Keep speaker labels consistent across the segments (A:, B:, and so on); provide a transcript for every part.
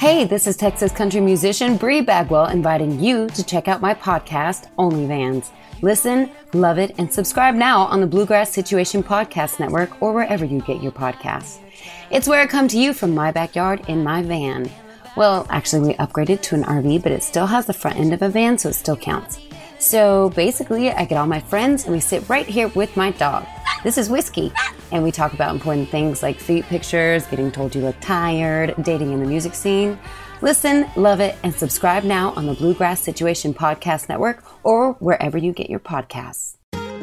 A: Hey, this is Texas country musician Bree Bagwell inviting you to check out my podcast, Only Vans. Listen, love it, and subscribe now on the Bluegrass Situation Podcast Network or wherever you get your podcasts. It's where I come to you from my backyard in my van. Well, actually, we upgraded to an RV, but it still has the front end of a van, so it still counts. So basically, I get all my friends and we sit right here with my dog. This is Whiskey, and we talk about important things like feet pictures, getting told you look tired, dating in the music scene. Listen, love it, and subscribe now on the Bluegrass Situation Podcast Network or wherever you get your podcasts.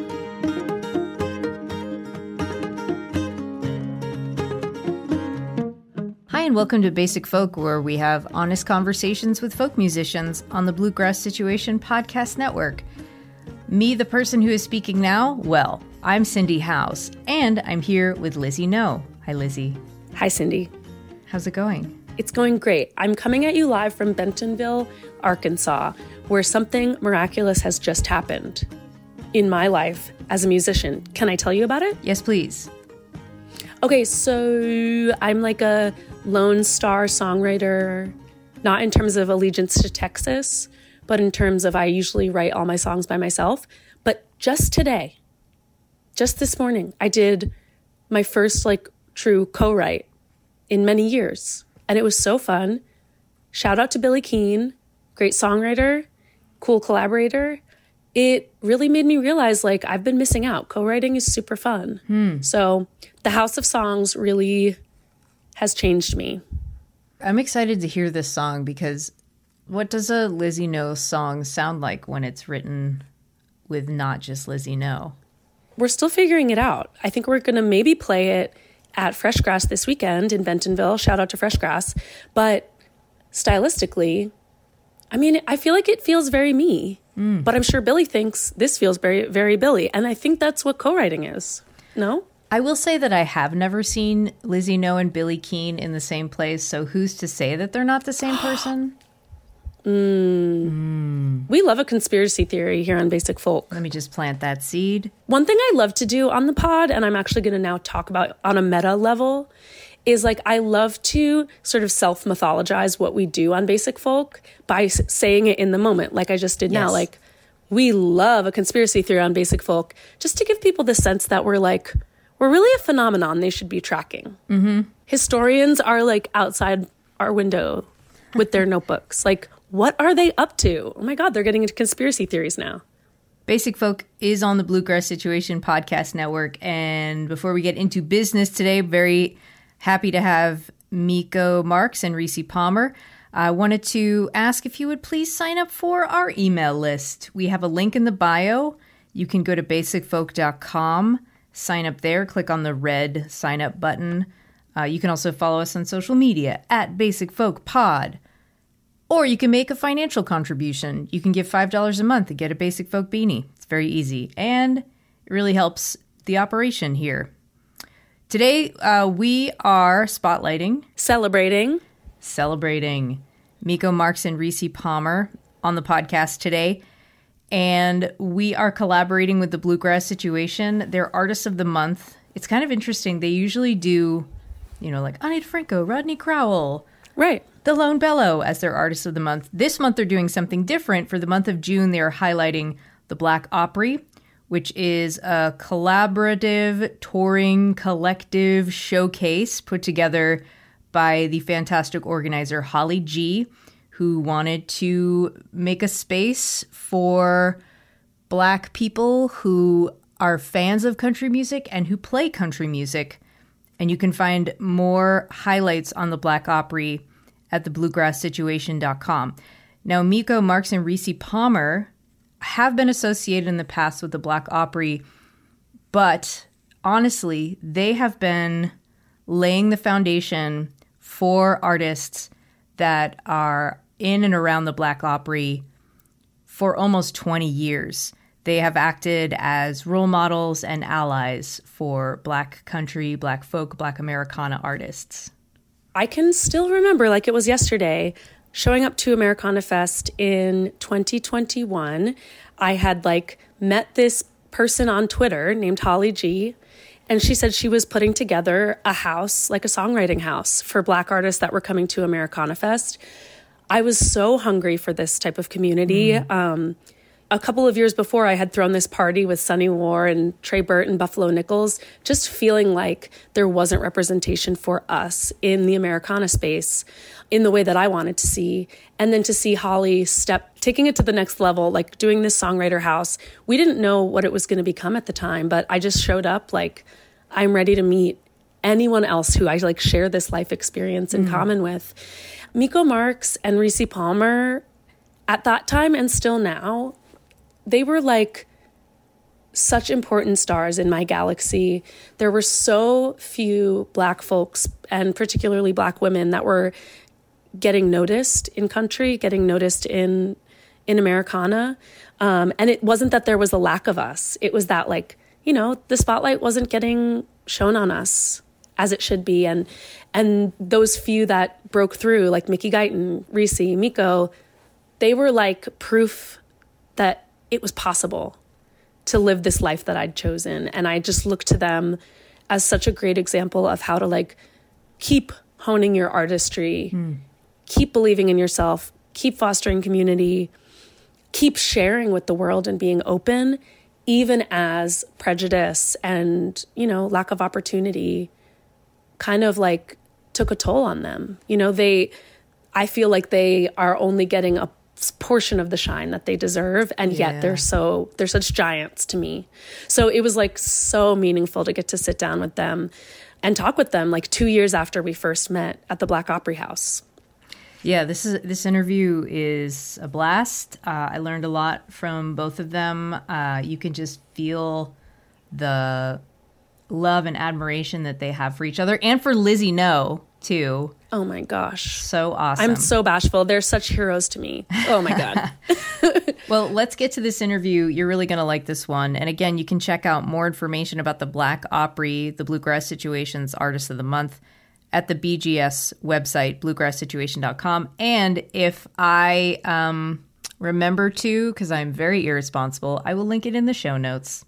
B: Hi, and welcome to Basic Folk, where we have honest conversations with folk musicians on the Bluegrass Situation Podcast Network. Me, the person who is speaking now, well, I'm Cindy House, and I'm here with Lizzie No. Hi, Lizzie.
C: Hi, Cindy.
B: How's it going?
C: It's going great. I'm coming at you live from Bentonville, Arkansas, where something miraculous has just happened in my life as a musician. Can I tell you about it?
B: Yes, please.
C: Okay, so I'm like a Lone Star songwriter, not in terms of allegiance to Texas, but in terms of I usually write all my songs by myself. But just today, just this morning, I did my first true co-write in many years. And it was so fun. Shout out to Billy Keane, great songwriter, cool collaborator. It really made me realize I've been missing out. Co-writing is super fun. So the House of Songs really has changed me.
B: I'm excited to hear this song because what does a Lizzie No song sound like when it's written with not just Lizzie No?
C: We're still figuring it out. I think we're going to maybe play it at Fresh Grass this weekend in Bentonville. Shout out to Fresh Grass. But stylistically, I feel like it feels very me. But I'm sure Billy thinks this feels very, very Billy. And I think that's what co-writing is. No?
B: I will say that I have never seen Lizzie No and Billy Keane in the same place, so who's to say that they're not the same person?
C: We love a conspiracy theory here on Basic Folk.
B: Let me just plant that seed.
C: One thing I love to do on the pod, and I'm actually going to now talk about on a meta level, is I love to sort of self-mythologize what we do on Basic Folk by saying it in the moment, like I just did now. We love a conspiracy theory on Basic Folk, just to give people the sense that we're really a phenomenon they should be tracking. Historians are outside our window with their notebooks. What are they up to? Oh my God, they're getting into conspiracy theories now.
B: Basic Folk is on the Bluegrass Situation Podcast Network. And before we get into business today, very happy to have Miko Marks and Reese Palmer. I wanted to ask if you would please sign up for our email list. We have a link in the bio. You can go to basicfolk.com, sign up there, click on the red sign up button. You can also follow us on social media at Basic Folk Pod. Or you can make a financial contribution. You can give $5 a month and get a Basic Folk beanie. It's very easy. And it really helps the operation here. Today, we are spotlighting, celebrating Miko Marks and Reese Palmer on the podcast today. And we are collaborating with the Bluegrass Situation. They're Artists of the Month. It's kind of interesting. They usually do, Ani DeFranco, Rodney Crowell.
C: Right.
B: The Lone Bellow as their Artist of the Month. This month they're doing something different. For the month of June, they're highlighting the Black Opry, which is a collaborative touring collective showcase put together by the fantastic organizer Holly G, who wanted to make a space for Black people who are fans of country music and who play country music. And you can find more highlights on the Black Opry at thebluegrasssituation.com. Now, Miko Marks and Reese Palmer have been associated in the past with the Black Opry, but honestly, they have been laying the foundation for artists that are in and around the Black Opry for almost 20 years. They have acted as role models and allies for Black country, Black folk, Black Americana artists.
C: I can still remember, like it was yesterday, showing up to Americana Fest in 2021. I had met this person on Twitter named Holly G, And she said she was putting together a house, like a songwriting house for Black artists that were coming to Americana Fest. I was so hungry for this type of community. A couple of years before, I had thrown this party with Sunny War and Trey Burt and Buffalo Nichols, just feeling like there wasn't representation for us in the Americana space in the way that I wanted to see. And then to see Holly taking it to the next level, like doing this songwriter house. We didn't know what it was going to become at the time, but I just showed up like, I'm ready to meet anyone else who I like share this life experience in common with. Miko Marks and Reese Palmer, at that time and still now, they were like such important stars in my galaxy. There were so few Black folks, and particularly Black women, that were getting noticed in country, getting noticed in Americana. And it wasn't that there was a lack of us. It was that, like, you know, the spotlight wasn't getting shown on us as it should be. And those few that broke through, like Mickey Guyton, Reese, Miko, they were like proof that it was possible to live this life that I'd chosen. And I just looked to them as such a great example of how to like keep honing your artistry, keep believing in yourself, keep fostering community, keep sharing with the world and being open, even as prejudice and, you know, lack of opportunity kind of like took a toll on them. You know, I feel like they are only getting a portion of the shine that they deserve, and yet they're such giants to me. So it was like so meaningful to get to sit down with them and talk with them like 2 years after we first met at the Black Opry House.
B: Yeah, this interview is a blast. I learned a lot from both of them. You can just feel the love and admiration that they have for each other, and for Lizzie No too.
C: Oh my gosh.
B: So awesome.
C: I'm so bashful. They're such heroes to me. Oh my God.
B: Well, let's get to this interview. You're really going to like this one. And again, you can check out more information about the Black Opry, the Bluegrass Situations Artist of the Month, at the BGS website, bluegrasssituation.com. And if I remember to, because I'm very irresponsible, I will link it in the show notes.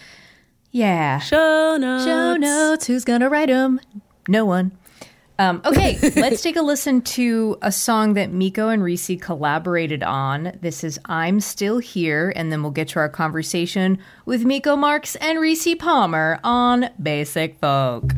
B: Yeah.
C: Show notes.
B: Show notes. Who's going to write them? No one. Okay, let's take a listen to a song that Miko and Reese collaborated on. This is I'm Still Here, and then we'll get to our conversation with Miko Marks and Reese Palmer on Basic Folk.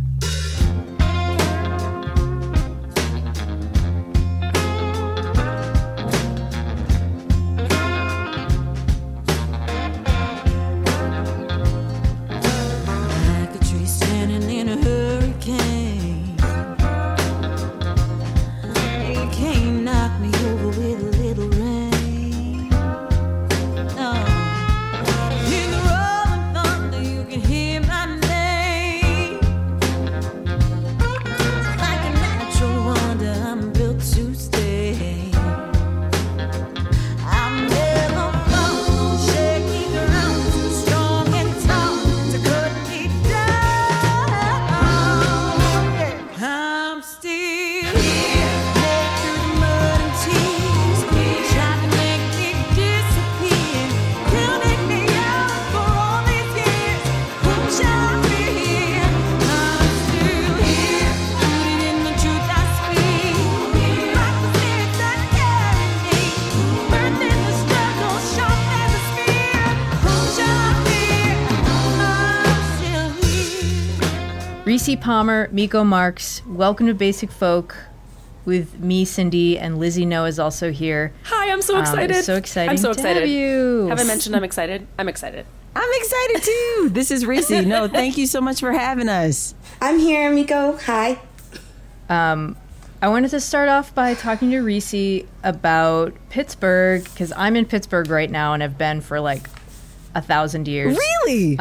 B: Reese Palmer, Miko Marks, welcome to Basic Folk with me, Cindy, and Lizzie No is also here.
C: Hi, I'm so excited.
B: So exciting.
C: I'm so
B: to
C: excited.
B: Have you.
C: Have I mentioned I'm excited? I'm excited.
D: I'm excited too. This is Reese. No, thank you so much for having us.
E: I'm here, Miko. Hi.
B: I wanted to start off by talking to Reese about Pittsburgh, because I'm in Pittsburgh right now and have been for like 1,000 years.
D: Really?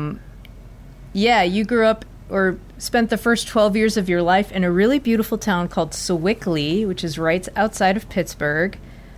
B: Yeah, you grew up or spent the first 12 years of your life in a really beautiful town called Sewickley, which is right outside of Pittsburgh.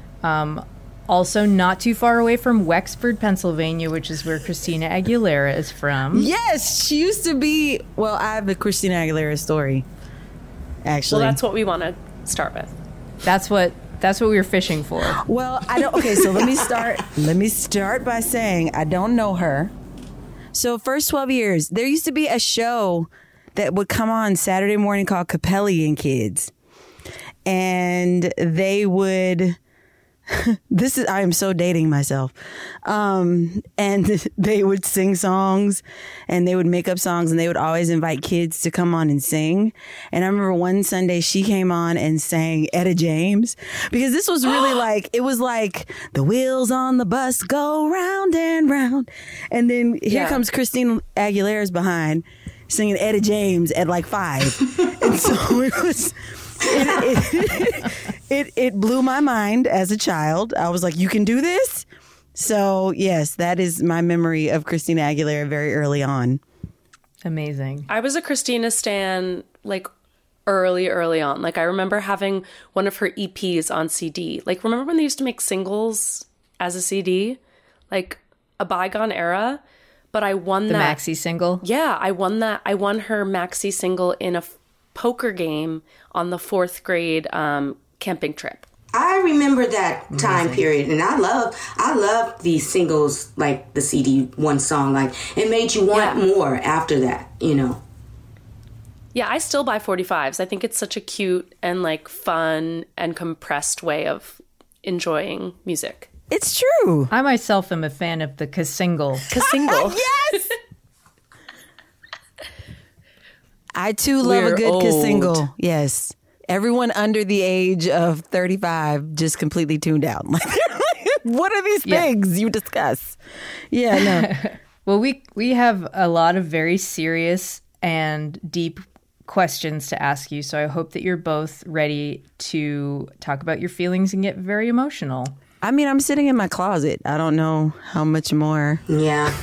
B: Also not too far away from Wexford, Pennsylvania, which is where Christina Aguilera is from.
D: Yes, she used to be. Well, I have a Christina Aguilera story, actually.
C: Well, that's what we want to start with.
B: That's what we were fishing for.
D: Well, I don't. Okay, so let me start by saying I don't know her. So first 12 years, there used to be a show that would come on Saturday morning called Capelli and Kids. And they would, I am so dating myself. And they would sing songs and they would make up songs and they would always invite kids to come on and sing. And I remember one Sunday she came on and sang Etta James, because this was really like, it was like the wheels on the bus go round and round. And then here comes Christina Aguilera's behind singing Etta James at like 5. And so it was... It blew my mind as a child. I was like, you can do this? So, yes, that is my memory of Christina Aguilera very early on.
B: Amazing.
C: I was a Christina stan, like, early on. Like, I remember having one of her EPs on CD. Like, remember when they used to make singles as a CD? Like, a bygone era. But I won that.
B: The maxi single?
C: Yeah, I won that. I won her maxi single in a poker game on the 4th grade camping trip.
E: I remember that time period, and I love these singles, like the CD one song. Like, it made you want more after that, you know.
C: Yeah, I still buy 45s. I think it's such a cute and like fun and compressed way of enjoying music.
D: It's true.
B: I myself am a fan of the Kasingle.
D: Yes. I too love a good Kasingle. Yes. Everyone under the age of 35 just completely tuned out. Like, what are these things you discuss? Yeah, no.
B: Well, we have a lot of very serious and deep questions to ask you, so I hope that you're both ready to talk about your feelings and get very emotional.
D: I mean, I'm sitting in my closet. I don't know how much more.
E: Yeah.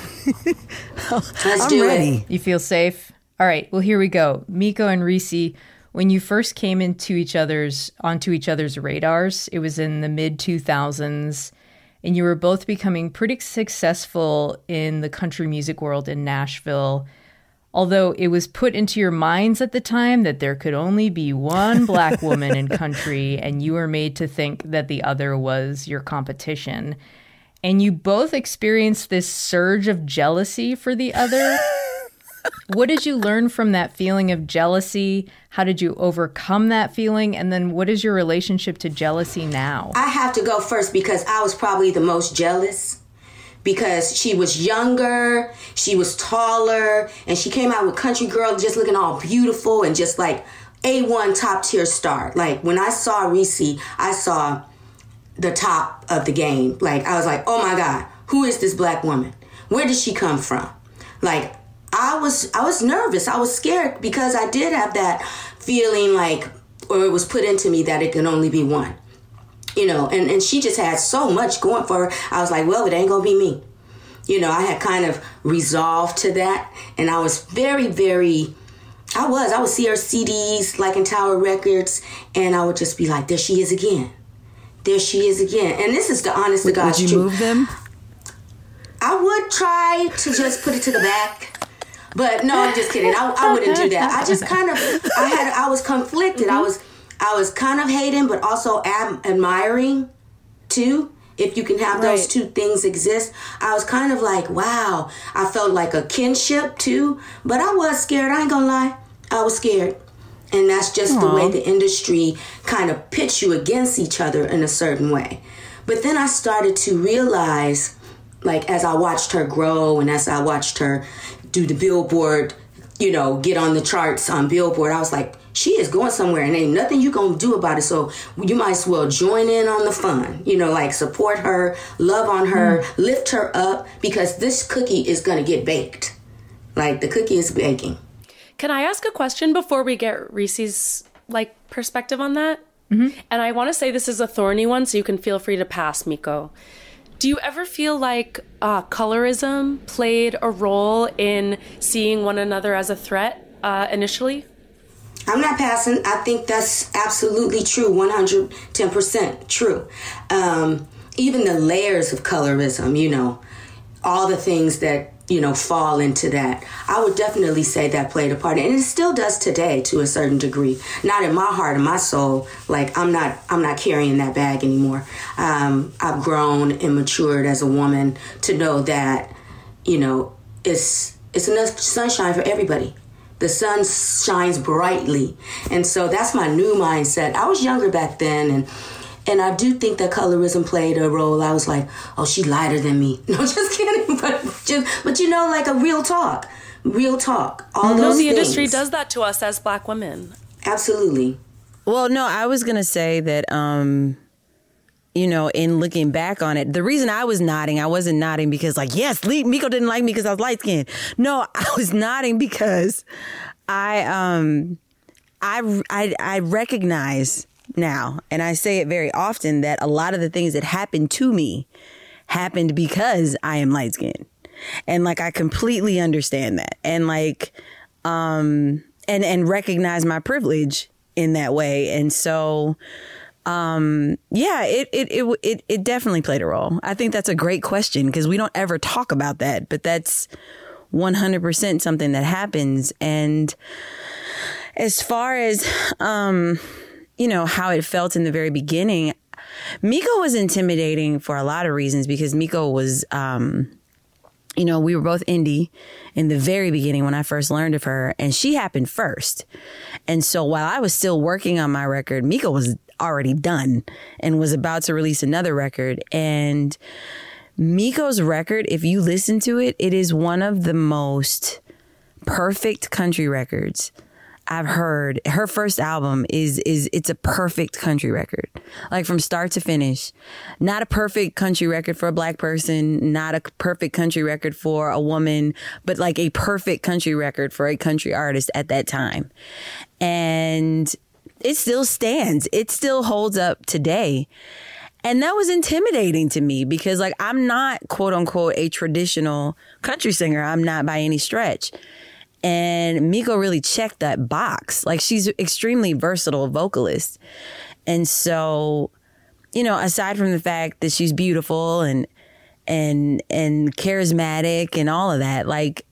D: I'm ready.
B: You feel safe? All right, well, here we go. Miko and Reese, when you first came onto each other's radars, it was in the mid-2000s, and you were both becoming pretty successful in the country music world in Nashville, although it was put into your minds at the time that there could only be one Black woman in country, and you were made to think that the other was your competition. And you both experienced this surge of jealousy for the other. What did you learn from that feeling of jealousy? How did you overcome that feeling? And then what is your relationship to jealousy now?
E: I have to go first because I was probably the most jealous, because she was younger, she was taller, and she came out with Country Girl just looking all beautiful and just like A1 top tier star. Like, when I saw Reese, I saw the top of the game. Like, I was like, oh my God, who is this Black woman? Where did she come from? Like, I was nervous. I was scared because I did have that feeling like, or it was put into me that it can only be one, you know, and she just had so much going for her. I was like, well, it ain't gonna be me. You know, I had kind of resolved to that, and I was very, very, I would see her CDs like in Tower Records, and I would just be like, there she is again. There she is again. And this is the honest to God's truth.
D: Would you move them?
E: I would try to just put it to the back. But no, I'm just kidding. I wouldn't do that. I just kind of, I was conflicted. Mm-hmm. I was kind of hating, but also admiring too. If you can have those two things exist. I was kind of like, wow. I felt like a kinship too, but I was scared. I ain't gonna lie. I was scared. And that's just the way the industry kind of pits you against each other in a certain way. But then I started to realize, like, as I watched her grow and as I watched her do the Billboard, you know, get on the charts on Billboard, I was like, she is going somewhere and ain't nothing you gonna do about it. So you might as well join in on the fun, you know, like support her, love on her, lift her up, because this cookie is gonna get baked. Like, the cookie is baking.
C: Can I ask a question before we get Reese's like perspective on that? Mm-hmm. And I want to say this is a thorny one, so you can feel free to pass, Miko. Do you ever feel like colorism played a role in seeing one another as a threat initially?
E: I'm not passing. I think that's absolutely true, 110% true. Even the layers of colorism, you know, all the things that, you know, fall into that. I would definitely say that played a part. And it still does today to a certain degree. Not in my heart and my soul. Like, I'm not carrying that bag anymore. I've grown and matured as a woman to know that, you know, it's enough sunshine for everybody. The sun shines brightly. And so that's my new mindset. I was younger back then, and I do think that colorism played a role. I was like, oh, she lighter than me. No, just kidding. But you know, like a real talk. All those
C: the
E: things.
C: industry does that to us as Black women.
E: Absolutely.
D: Well, no, I was going to say that, you know, in looking back on it, the reason I was nodding, I wasn't nodding because like, yes, Miko didn't like me because I was light skinned. No, I was nodding because I recognize now, and I say it very often, that a lot of the things that happened to me happened because I am light skinned. And like, I completely understand that. And like, and recognize my privilege in that way. And so, yeah, it definitely played a role. I think that's a great question because we don't ever talk about that, but that's 100% something that happens. And as far as, you know, how it felt in the very beginning, Miko was intimidating for a lot of reasons because Miko was, you know, we were both indie in the very beginning when I first learned of her, and she happened first. And so while I was still working on my record, Miko was already done and was about to release another record. And Miko's record, if you listen to it, it is one of the most perfect country records I've heard. Her first album it's a perfect country record, like from start to finish. Not a perfect country record for a Black person, not a perfect country record for a woman, but like a perfect country record for a country artist at that time. And it still stands. It still holds up today. And that was intimidating to me because like, I'm not quote unquote a traditional country singer. I'm not by any stretch. And Miko really checked that box. Like, she's an extremely versatile vocalist. And so, you know, aside from the fact that she's beautiful and charismatic and all of that, like,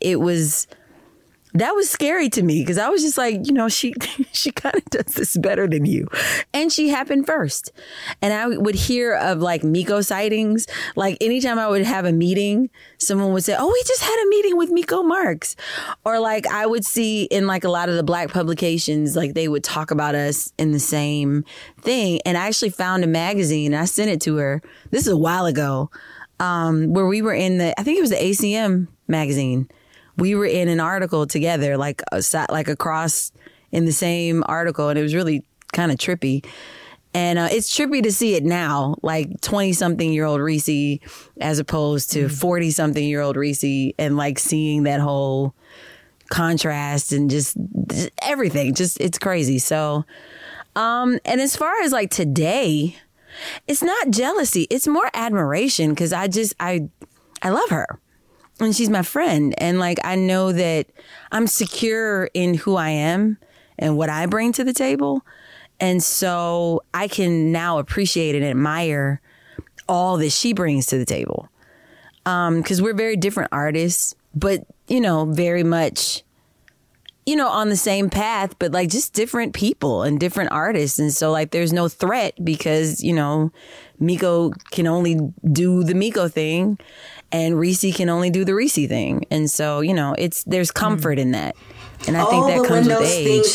D: that was scary to me because I was just like, you know, she kind of does this better than you. And she happened first. And I would hear of like Miko sightings. Like anytime I would have a meeting, someone would say, oh, we just had a meeting with Miko Marks. Or like I would see in like a lot of the Black publications, like they would talk about us in the same thing. And I actually found a magazine. I sent it to her. This is a while ago, where we were in I think it was the ACM magazine. We were in an article together, like across in the same article. And it was really kind of trippy. And it's trippy to see it now, like 20-something-year-old Reese as opposed to 40-something-year-old Reese, and like seeing that whole contrast and just everything. Just it's crazy. So, and as far as like today, it's not jealousy. It's more admiration because I love her. And she's my friend. And like, I know that I'm secure in who I am and what I bring to the table. And so I can now appreciate and admire all that she brings to the table. Because we're very different artists, but, you know, very much, you know, on the same path, but like just different people and different artists. And so like, there's no threat because, you know, Miko can only do the Miko thing. And Reese can only do the Reese thing. And so, you know, there's comfort in that. And I think that comes with age. When those things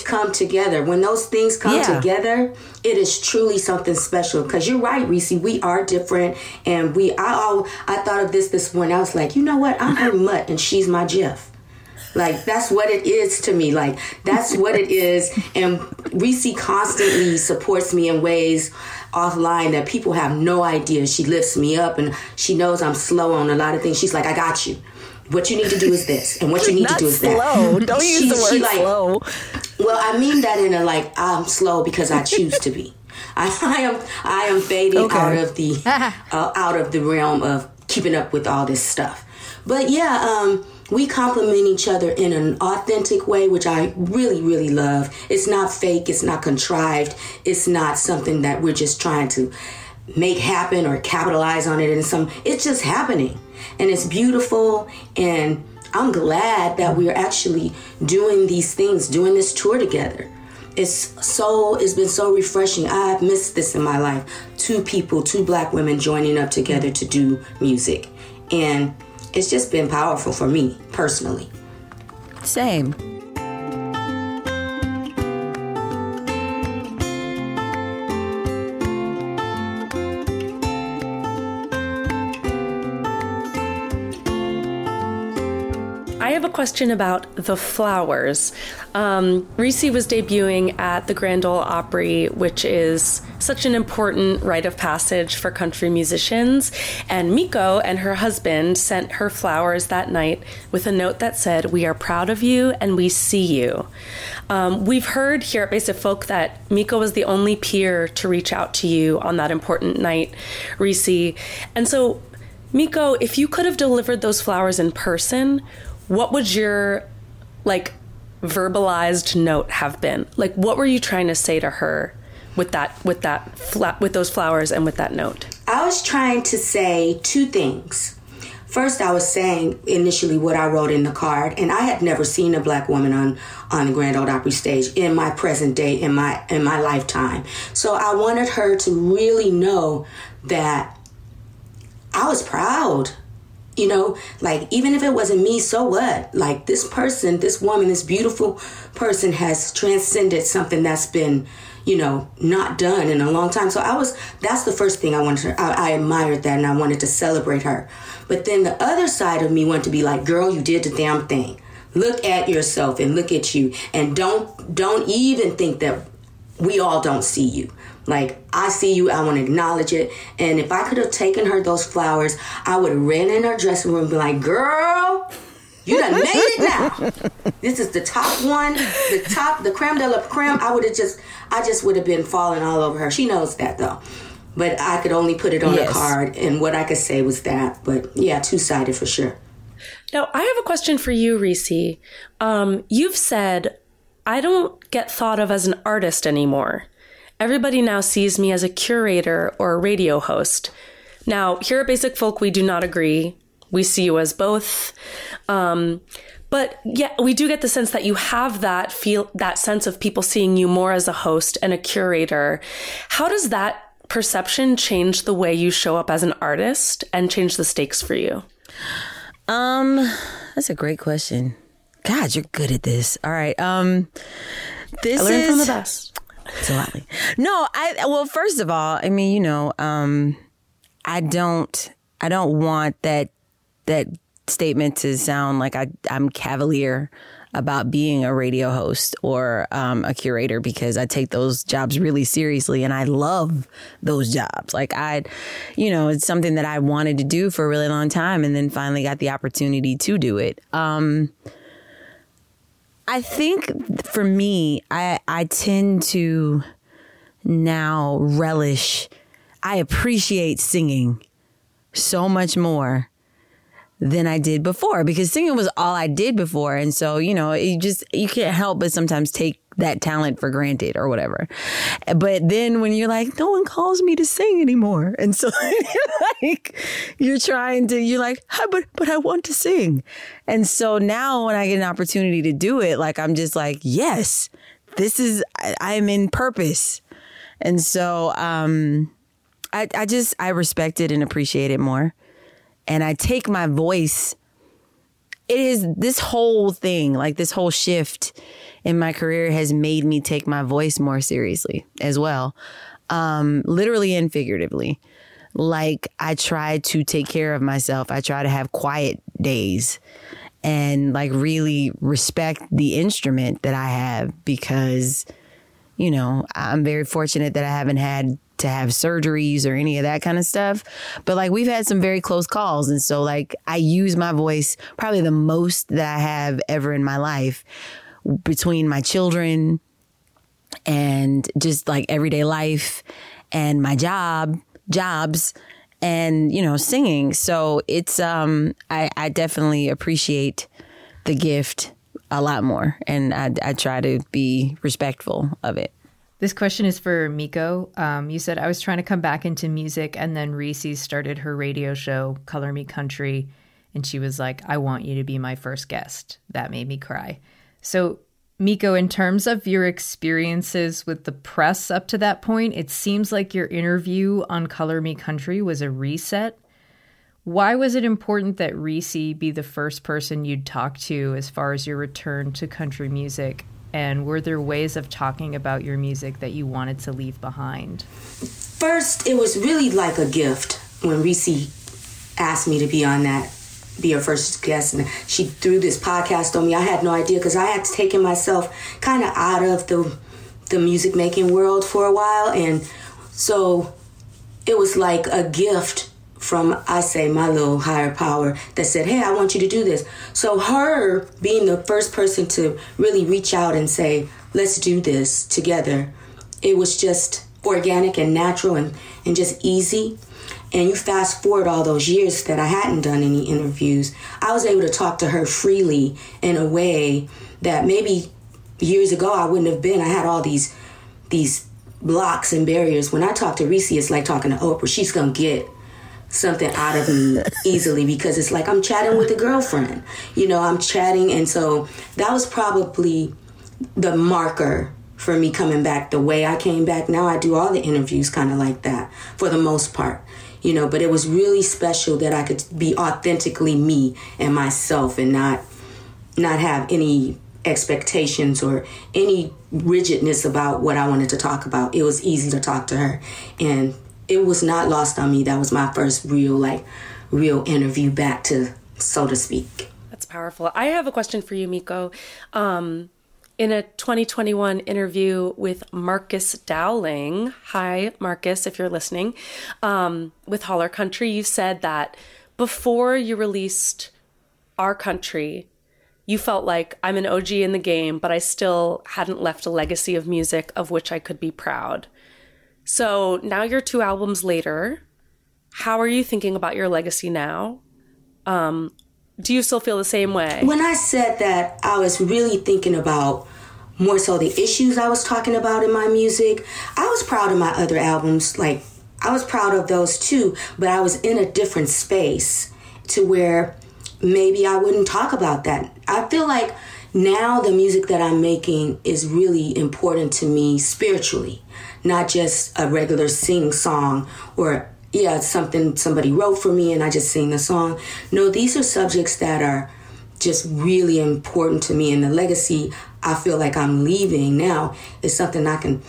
D: come together, it is truly something special. Because you're right, Reese, we are different. And I thought of this morning. I was like, you know what? I'm her mutt and she's my Jeff. Like, that's what it is to me. Like, that's what it is. And Reese constantly supports me in ways offline that people have no idea. She lifts me up and she knows I'm slow on a lot of things. She's like, I got you. What you need to do is this. And what you need to do is that. Slow. Don't use the word slow.
E: Well, I mean that in a like, I'm slow because I choose to be. I am fading out of the realm of keeping up with all this stuff. But yeah, we complement each other in an authentic way, which I really, really love. It's not fake. It's not contrived. It's not something that we're just trying to make happen or capitalize on it. It's just happening. And it's beautiful. And I'm glad that we're actually doing these things, doing this tour together. It's been so refreshing. I've missed this in my life. Two Black women joining up together to do music. And it's just been powerful for me personally.
D: Same.
C: I have a question about the flowers. Reese was debuting at the Grand Ole Opry, which is such an important rite of passage for country musicians. And Miko and her husband sent her flowers that night with a note that said, "We are proud of you and we see you." We've heard here at Basic Folk that Miko was the only peer to reach out to you on that important night, Reese. And so, Miko, if you could have delivered those flowers in person, what would your, verbalized note have been? Like, what were you trying to say to her with those flowers and with that note?
E: I was trying to say two things. First, I was saying initially what I wrote in the card, and I had never seen a black woman on the Grand Ole Opry stage in my present day, in my lifetime. So I wanted her to really know that I was proud. You know, even if it wasn't me, so what? This person, this woman, this beautiful person has transcended something that's been, not done in a long time. So that's the first thing I wanted to, I admired that, and I wanted to celebrate her. But then the other side of me wanted to be like, girl, you did the damn thing. Look at yourself and look at you. And don't even think that we all don't see you. I see you, I want to acknowledge it. And if I could have taken her those flowers, I would have ran in her dressing room and be like, girl, you done made it now. This is the top one, the creme de la creme. I just would have been falling all over her. She knows that though. But I could only put it on a card, and what I could say was that. But yeah, two-sided for sure.
C: Now, I have a question for you, Reese. You've said, I don't get thought of as an artist anymore. Everybody now sees me as a curator or a radio host. Now, here at Basic Folk, we do not agree. We see you as both. But yeah, we do get the sense that you have that sense of people seeing you more as a host and a curator. How does that perception change the way you show up as an artist and change the stakes for you?
D: That's a great question. God, you're good at this. All right.
C: I learned from the best.
D: Absolutely. No, well, first of all, I mean, I don't want that statement to sound like I'm cavalier about being a radio host or a curator, because I take those jobs really seriously and I love those jobs. It's something that I wanted to do for a really long time and then finally got the opportunity to do it. I think for me, I tend to now I appreciate singing so much more than I did before, because singing was all I did before. And so, you can't help but sometimes take that talent for granted or whatever. But then when you're like, no one calls me to sing anymore. And so you're but I want to sing. And so now when I get an opportunity to do it, I'm just like, yes, I'm in purpose. And so I respect it and appreciate it more. And I take my voice. It is this whole thing, this whole shift in my career has made me take my voice more seriously as well. Literally and figuratively. I try to take care of myself. I try to have quiet days and really respect the instrument that I have, because, I'm very fortunate that I haven't had to have surgeries or any of that kind of stuff. But we've had some very close calls. And so I use my voice probably the most that I have ever in my life, between my children and just everyday life and my jobs and, singing. So it's, I definitely appreciate the gift a lot more. And I try to be respectful of it.
B: This question is for Miko. You said, I was trying to come back into music, and then Reese started her radio show, Color Me Country, and she was like, I want you to be my first guest. That made me cry. So, Miko, in terms of your experiences with the press up to that point, it seems like your interview on Color Me Country was a reset. Why was it important that Reese be the first person you'd talk to as far as your return to country music? And were there ways of talking about your music that you wanted to leave behind?
E: First, it was really like a gift when Reese asked me to be her first guest, and she threw this podcast on me. I had no idea because I had taken myself kind of out of the music making world for a while, and so it was like a gift from, I say, my little higher power that said, hey, I want you to do this. So her being the first person to really reach out and say, let's do this together, it was just organic and natural and just easy. And you fast forward all those years that I hadn't done any interviews, I was able to talk to her freely in a way that maybe years ago I wouldn't have been. I had all these blocks and barriers. When I talk to Reese, it's like talking to Oprah. She's going to get something out of me easily because it's like I'm chatting with a girlfriend. I'm chatting. And so that was probably the marker for me coming back the way I came back. Now I do all the interviews kind of like that for the most part. But it was really special that I could be authentically me and myself and not have any expectations or any rigidness about what I wanted to talk about. It was easy to talk to her, and it was not lost on me. That was my first real interview back to, so to speak.
C: That's powerful. I have a question for you, Miko. In a 2021 interview with Marcus Dowling, hi, Marcus, if you're listening, with Holler Country, you said that before you released Our Country, you felt like I'm an OG in the game, but I still hadn't left a legacy of music of which I could be proud. So now you're 2 albums later. How are you thinking about your legacy now? Do you still feel the same way?
E: When I said that, I was really thinking about more so the issues I was talking about in my music. I was proud of my other albums. Like, I was proud of those too, but I was in a different space to where maybe I wouldn't talk about that. I feel like now the music that I'm making is really important to me spiritually, not just a regular sing song or something somebody wrote for me and I just sing the song. No, these are subjects that are just really important to me, and the legacy I feel like I'm leaving now is something I can,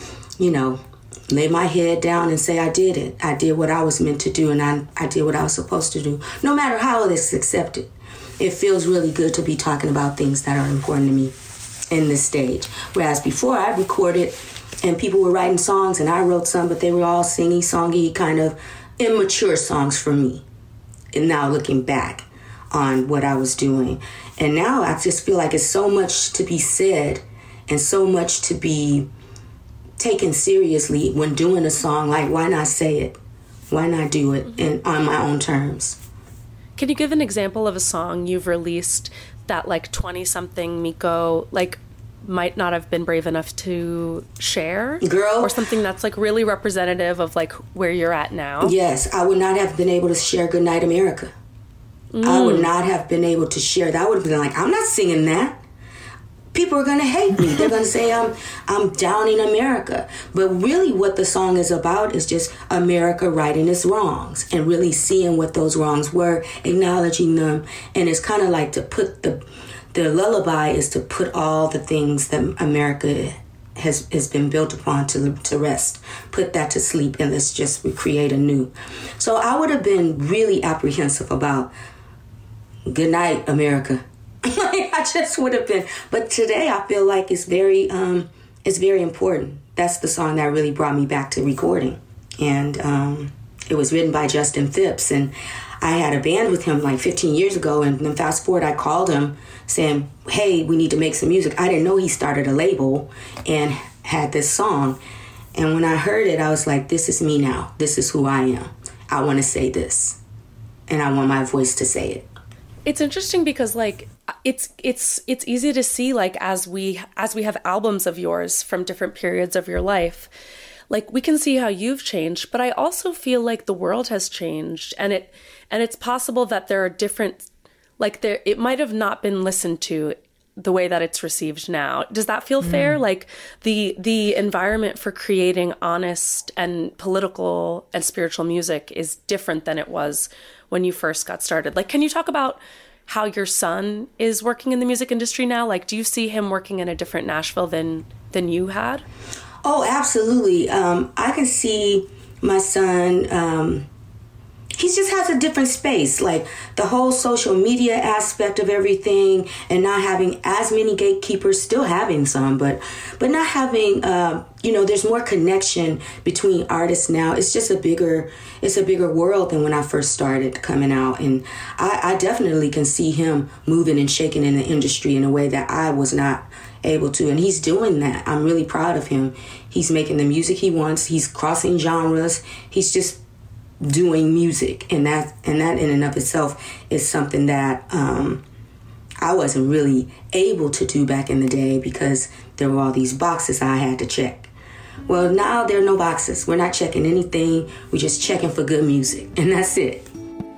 E: lay my head down and say I did it. I did what I was meant to do, and I did what I was supposed to do. No matter how it's accepted, it feels really good to be talking about things that are important to me in this stage. Whereas before I recorded and people were writing songs and I wrote some, but they were all singy, songy, kind of immature songs for me. And now looking back on what I was doing. And now I just feel like it's so much to be said and so much to be taken seriously when doing a song. Like, why not say it? Why not do it on my own terms?
C: Can you give an example of a song you've released that 20-something Miko might not have been brave enough to share?
E: Girl.
C: Or something that's really representative of where you're at now?
E: Yes, I would not have been able to share Goodnight America. I would not have been able to share that. I would have been like, I'm not singing that. People are going to hate me. They're going to say I'm downing America. But really what the song is about is just America righting its wrongs and really seeing what those wrongs were, acknowledging them. And it's kind of like to put the lullaby is to put all the things that America has been built upon to rest. Put that to sleep and let's just recreate anew. So I would have been really apprehensive about Good Night, America. I just would have been. But today I feel like it's very important. That's the song that really brought me back to recording. And it was written by Justin Phipps. And I had a band with him 15 years ago. And then fast forward, I called him saying, hey, we need to make some music. I didn't know he started a label and had this song. And when I heard it, I was like, this is me now. This is who I am. I want to say this. And I want my voice to say it.
C: It's interesting because it's easy to see as we have albums of yours from different periods of your life, we can see how you've changed, but I also feel like the world has changed, and it's possible that there are different it might have not been listened to the way that it's received now. Does that feel fair? Like the environment for creating honest and political and spiritual music is different than it was when you first got started. Like, can you talk about how your son is working in the music industry now? Like, do you see him working in a different Nashville than you had?
E: Oh, absolutely. I can see my son, he just has a different space, like the whole social media aspect of everything, and not having as many gatekeepers, still having some, but not having, there's more connection between artists now. It's just a bigger world than when I first started coming out. And I definitely can see him moving and shaking in the industry in a way that I was not able to. And he's doing that. I'm really proud of him. He's making the music he wants. He's crossing genres. He's just doing music, and that in and of itself is something that I wasn't really able to do back in the day because there were all these boxes I had to check. Well, now there are no boxes. We're not checking anything. We're just checking for good music, and that's it.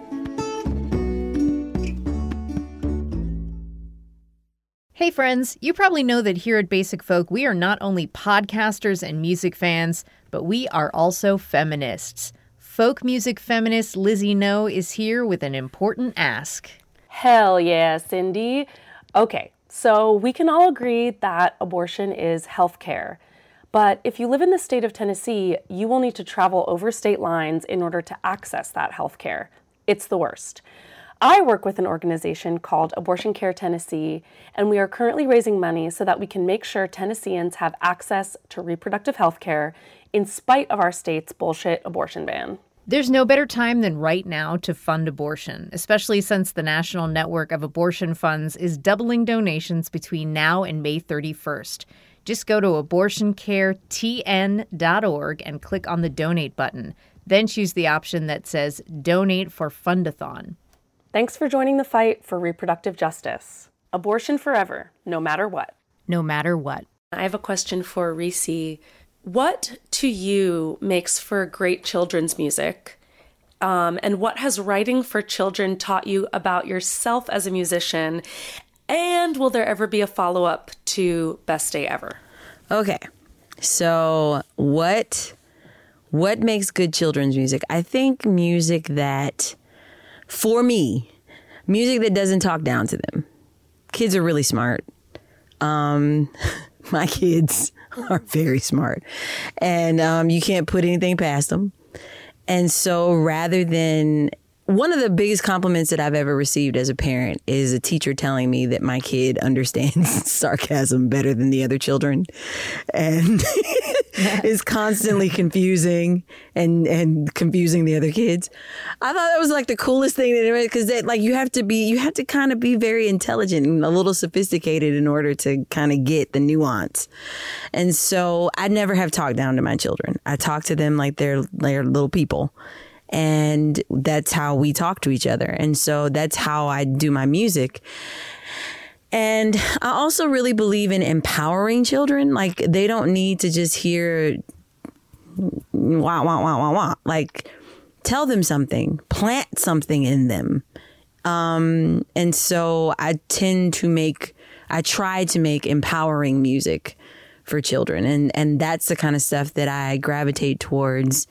B: Hey friends, you probably know that here at Basic Folk, we are not only podcasters and music fans, but we are also feminists. Folk music feminist Lizzie No is here with an important ask.
C: Hell yeah, Cindy. Okay, so we can all agree that abortion is healthcare. But if you live in the state of Tennessee, you will need to travel over state lines in order to access that healthcare. It's the worst. I work with an organization called Abortion Care Tennessee, and we are currently raising money so that we can make sure Tennesseans have access to reproductive health care in spite of our state's bullshit abortion ban.
B: There's no better time than right now to fund abortion, especially since the National Network of Abortion Funds is doubling donations between now and May 31st. Just go to abortioncaretn.org and click on the donate button. Then choose the option that says Donate for Fundathon.
C: Thanks for joining the fight for reproductive justice. Abortion forever, no matter what.
B: No matter what.
C: I have a question for Reese. What to you makes for great children's music? And what has writing for children taught you about yourself as a musician? And will there ever be a follow-up to Best Day Ever?
D: Okay. So what makes good children's music? I think music that, for me, music that doesn't talk down to them. Kids are really smart. My kids are very smart, and you can't put anything past them. And so rather than, one of the biggest compliments that I've ever received as a parent is a teacher telling me that my kid understands sarcasm better than the other children and is constantly confusing and confusing the other kids. I thought that was like the coolest thing, because that, like, you have to kind of be very intelligent and a little sophisticated in order to kind of get the nuance. And so I never have talked down to my children. I talk to them like they're little people. And that's how we talk to each other. And so that's how I do my music. And I also really believe in empowering children. Like, they don't need to just hear wah, wah, wah, wah, wah. Like, tell them something, plant something in them. And so I try to make empowering music for children. And that's the kind of stuff that I gravitate towards,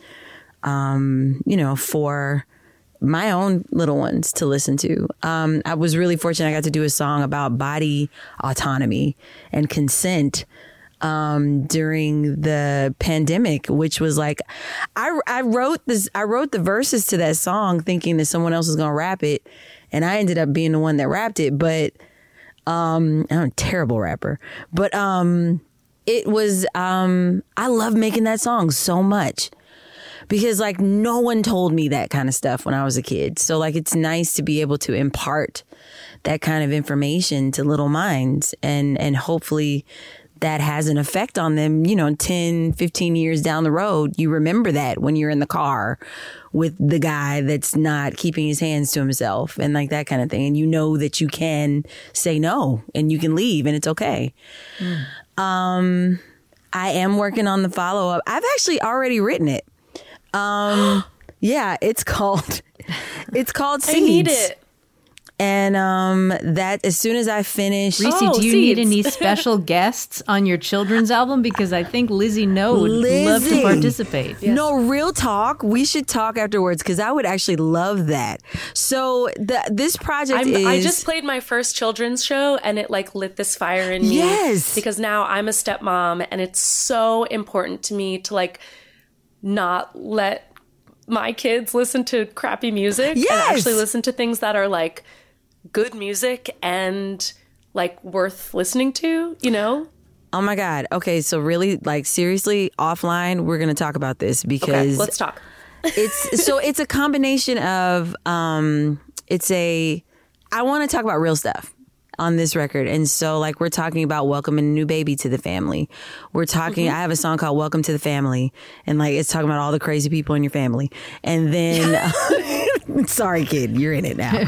D: for my own little ones to listen to. I was really fortunate. I got to do a song about body autonomy and consent during the pandemic, which was like, I wrote the verses to that song thinking that someone else was going to rap it. And I ended up being the one that rapped it. But I'm a terrible rapper. But it was, I love making that song so much. Because, like, no one told me that kind of stuff when I was a kid. So, like, it's nice to be able to impart that kind of information to little minds. And hopefully that has an effect on them, 10, 15 years down the road. You remember that when you're in the car with the guy that's not keeping his hands to himself and, like, that kind of thing. And you know that you can say no and you can leave and it's okay. I am working on the follow-up. I've actually already written it. Yeah, it's called Seeds.
C: I need it.
D: And that as soon as I finish,
B: Reese, do you need any special guests on your children's album? Because I think Lizzie No would love to participate.
D: Yes. No, real talk. We should talk afterwards because I would actually love that. So this project
C: I just played my first children's show and it like lit this fire in me.
D: Yes.
C: Because now I'm a stepmom and it's so important to me to like not let my kids listen to crappy music and actually listen to things that are like good music and like worth listening to, you know?
D: Oh my God. Okay. So really, like seriously, offline, we're going to talk about this because
C: okay, let's talk.
D: It's a combination of, I want to talk about real stuff on this record. And so like we're talking about welcoming a new baby to the family. We're talking, I have a song called Welcome to the Family. And like it's talking about all the crazy people in your family. And then, sorry kid, you're in it now.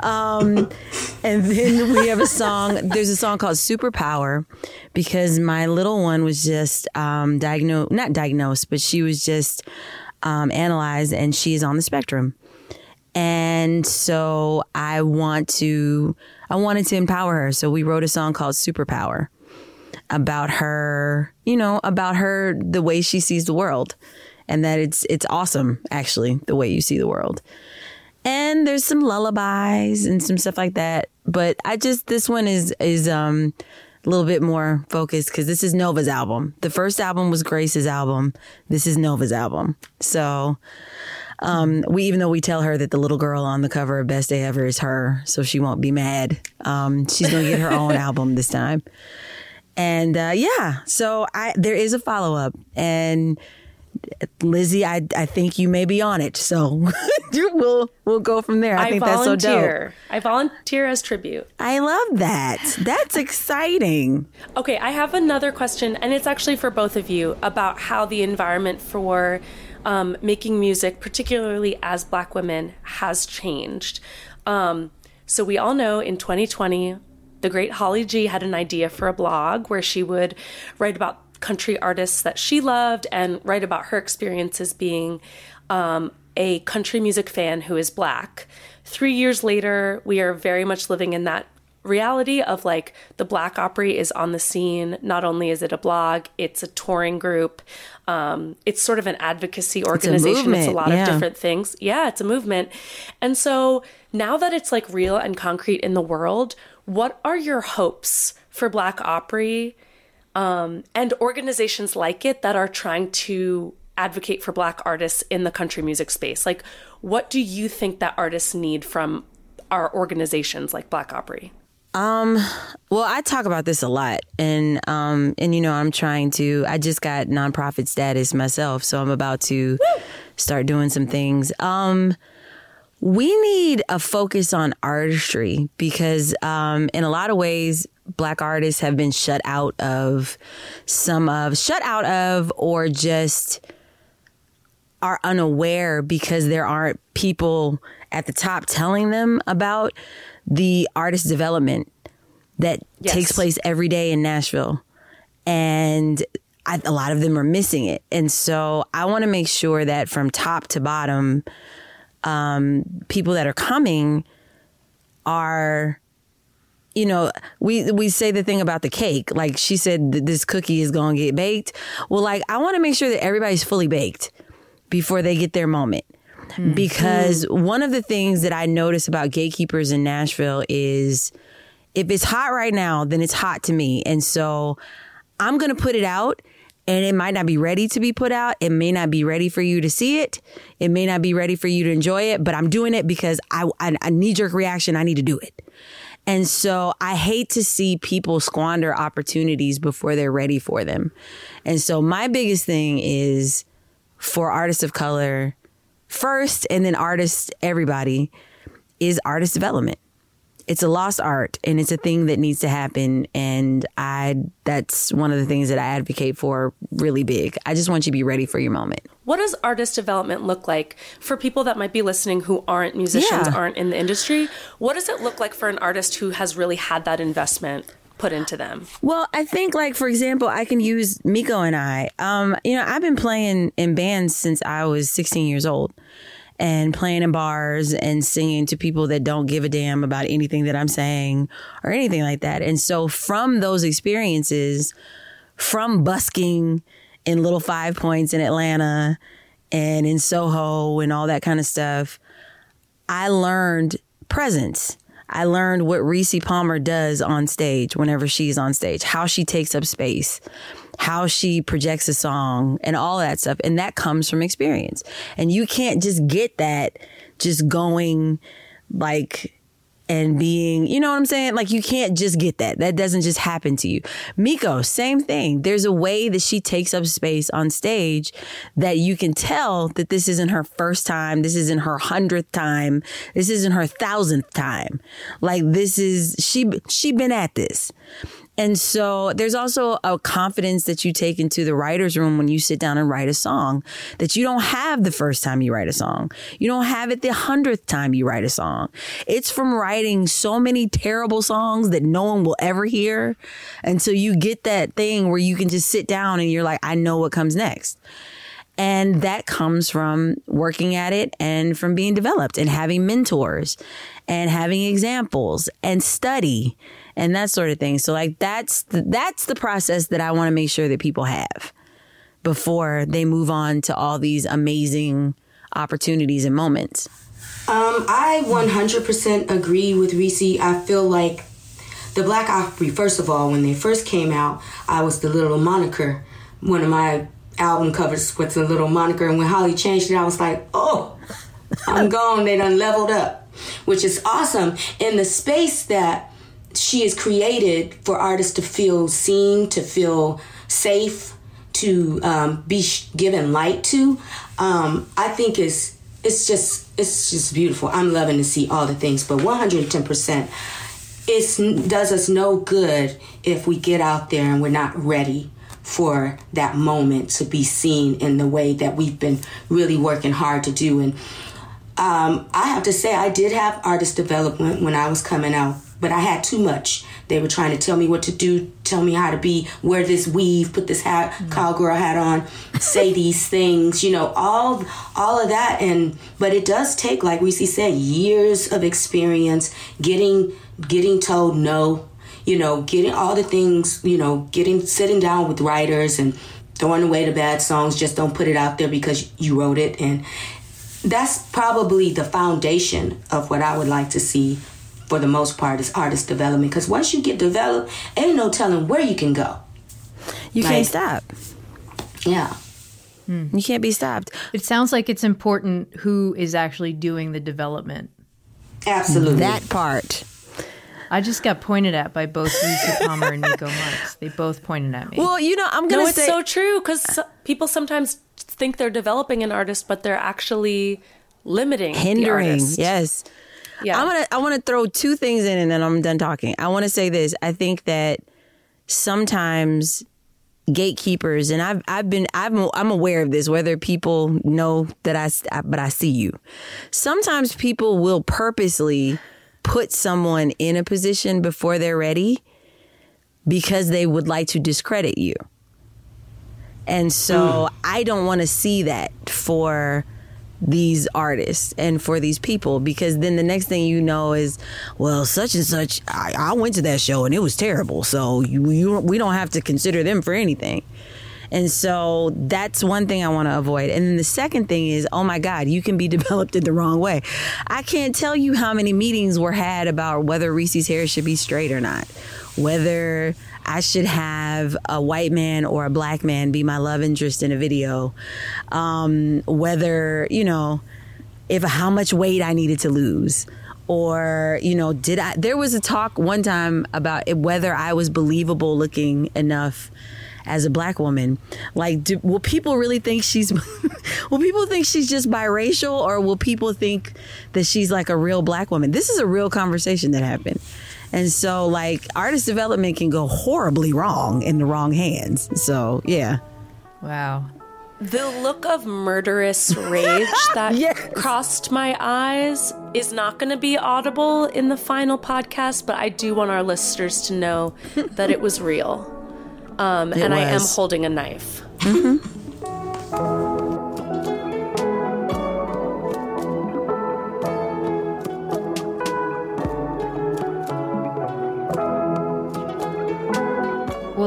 D: And then we have there's a song called Superpower because my little one was just not diagnosed, but she was just analyzed and she's on the spectrum. And so I wanted to empower her. So we wrote a song called Superpower about her, the way she sees the world and that it's awesome, actually, the way you see the world. And there's some lullabies and some stuff like that. But this one is a little bit more focused because this is Nova's album. The first album was Grace's album. This is Nova's album. So even though we tell her that the little girl on the cover of Best Day Ever is her, so she won't be mad. She's going to get her own album this time. And so there is a follow-up. And Lizzie, I think you may be on it. So we'll go from there. I think that's so dope.
C: I volunteer as tribute.
D: I love that. That's exciting.
C: Okay, I have another question, and it's actually for both of you about how the environment for making music, particularly as Black women, has changed. So we all know in 2020, the great Holly G had an idea for a blog where she would write about country artists that she loved and write about her experiences being a country music fan who is Black. 3 years later, we are very much living in that reality of like the Black Opry is on the scene. Not only is it a blog, it's a touring group. It's sort of an advocacy organization. It's a lot of different things. Yeah, it's a movement. And so now that it's like real and concrete in the world, what are your hopes for Black Opry and organizations like it that are trying to advocate for Black artists in the country music space? Like, what do you think that artists need from our organizations like Black Opry?
D: Well, I talk about this a lot and I'm trying to, I just got nonprofit status myself, so I'm about to start doing some things. We need a focus on artistry because, in a lot of ways, Black artists have been shut out of or just are unaware because there aren't people at the top telling them about the artist development that takes place every day in Nashville. And a lot of them are missing it. And so I want to make sure that from top to bottom, people that are coming are, we say the thing about the cake. Like she said, this cookie is going to get baked. Well, like I want to make sure that everybody's fully baked before they get their moment. Mm-hmm. Because one of the things that I notice about gatekeepers in Nashville is if it's hot right now, then it's hot to me. And so I'm going to put it out and it might not be ready to be put out. It may not be ready for you to see it. It may not be ready for you to enjoy it, but I'm doing it because I knee-jerk reaction. I need to do it. And so I hate to see people squander opportunities before they're ready for them. And so my biggest thing is for artists of color first, and then artists, everybody, is artist development. It's a lost art and it's a thing that needs to happen. And that's one of the things that I advocate for really big. I just want you to be ready for your moment.
C: What does artist development look like for people that might be listening who aren't musicians, aren't in the industry? What does it look like for an artist who has really had that investment put into them?
D: Well, I think like, for example, I can use Miko and I. I've been playing in bands since I was 16 years old. and playing in bars and singing to people that don't give a damn about anything that I'm saying or anything like that. And so from those experiences, from busking in Little 5 Points in Atlanta and in Soho and all that kind of stuff, I learned presence. I learned what Reese Palmer does on stage whenever she's on stage, how she takes up space, how she projects a song and all that stuff. And that comes from experience. And you can't just get that just going like and being, you know what I'm saying? Like you can't just get that. That doesn't just happen to you. Miko, same thing. There's a way that she takes up space on stage that you can tell that this isn't her first time. This isn't her 100th time. This isn't her 1,000th time. Like this is, she been at this. And so there's also a confidence that you take into the writer's room when you sit down and write a song that you don't have the first time you write a song. You don't have it the 100th time you write a song. It's from writing so many terrible songs that no one will ever hear until you get that thing where you can just sit down and you're like, I know what comes next. And that comes from working at it and from being developed and having mentors and having examples and study and that sort of thing. So like that's the process that I want to make sure that people have before they move on to all these amazing opportunities and moments.
E: I 100% agree with Reese. I feel like the Black Opry, first of all, when they first came out, I was the little moniker. One of my album covers with the little moniker. And when Holly changed it, I was like, oh, I'm gone. They done leveled up, which is awesome. In the space that she has created for artists to feel seen, to feel safe, to be given light to, I think it's just beautiful. I'm loving to see all the things, but 110%, it does us no good if we get out there and we're not ready for that moment to be seen in the way that we've been really working hard to do. And I have to say, I did have artist development when I was coming out, but I had too much. They were trying to tell me what to do, tell me how to be, wear this weave, put this hat, cowgirl hat on, say these things, you know, all of that. But it does take, like Reese said, years of experience, getting told no, you know, getting all the things, you know, sitting down with writers and throwing away the bad songs. Just don't put it out there because you wrote it. And that's probably the foundation of what I would like to see for the most part is artist development. Because once you get developed, ain't no telling where you can go.
D: You can't stop.
E: Yeah.
D: You can't be stopped.
B: It sounds like it's important who is actually doing the development.
E: Absolutely.
D: That part.
B: I just got pointed at by both Reese Palmer and Miko Marks. They both pointed at me.
D: Well, you know, I'm going to say...
C: it's so true because people sometimes think they're developing an artist, but they're actually hindering the artist.
D: Yes.
C: Yeah.
D: I want to throw two things in and then I'm done talking. I want to say this. I think that sometimes gatekeepers, and I'm aware of this, whether people know that but I see you. Sometimes people will purposely put someone in a position before they're ready because they would like to discredit you. And so I don't want to see that for these artists and for these people, because then the next thing you know is, well, such and such, I went to that show and it was terrible. So we don't have to consider them for anything. And so that's one thing I want to avoid. And then the second thing is, oh my God, you can be developed in the wrong way. I can't tell you how many meetings were had about whether Reese's hair should be straight or not, whether I should have a white man or a black man be my love interest in a video, whether, you know, how much weight I needed to lose. Or, you know, there was a talk one time about whether I was believable looking enough as a black woman. Like, will people really think will people think she's just biracial, or will people think that she's like a real black woman? This is a real conversation that happened. And so, like, artist development can go horribly wrong in the wrong hands. So, yeah.
B: Wow.
C: The look of murderous rage that crossed my eyes is not going to be audible in the final podcast, but I do want our listeners to know that it was real. I am holding a knife.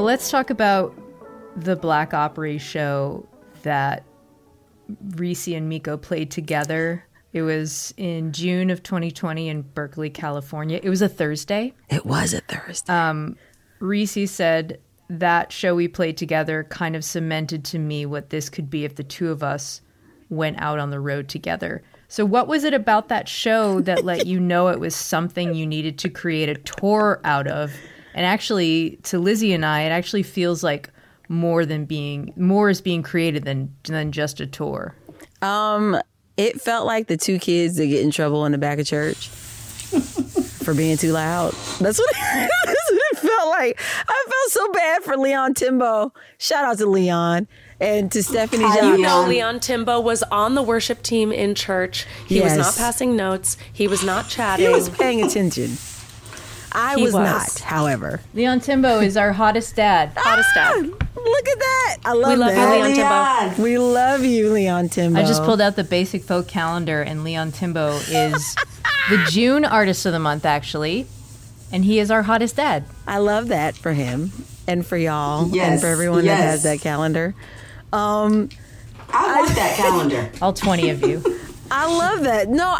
B: Well, let's talk about the Black Opry show that Reese and Miko played together. It was in June of 2020 in Berkeley, California. It was a Thursday.
D: It was a Thursday.
B: Reese said that show we played together kind of cemented to me what this could be if the two of us went out on the road together. So what was it about that show that let you know it was something you needed to create a tour out of? And actually, to Lizzie and I, it actually feels like more is being created than just a tour.
D: It felt like the two kids that get in trouble in the back of church for being too loud. That's what it felt like. I felt so bad for Leon Timbo. Shout out to Leon. And to Stephanie Johnson.
C: You know, Leon Timbo was on the worship team in church. He was not passing notes. He was not chatting.
D: He was paying attention. I was not, however.
B: Leon Timbo is our hottest dad.
C: Hottest dad.
D: Look at that. I love
C: you,
D: that.
C: Leon Timbo.
D: We love you, Leon Timbo.
B: I just pulled out the Basic Folk calendar, and Leon Timbo is the June artist of the month, actually. And he is our hottest dad.
D: I love that for him and for y'all
E: Yes,
D: and for everyone
E: yes.
D: that has that calendar.
E: I want that calendar.
B: All 20 of you.
D: I love that. No,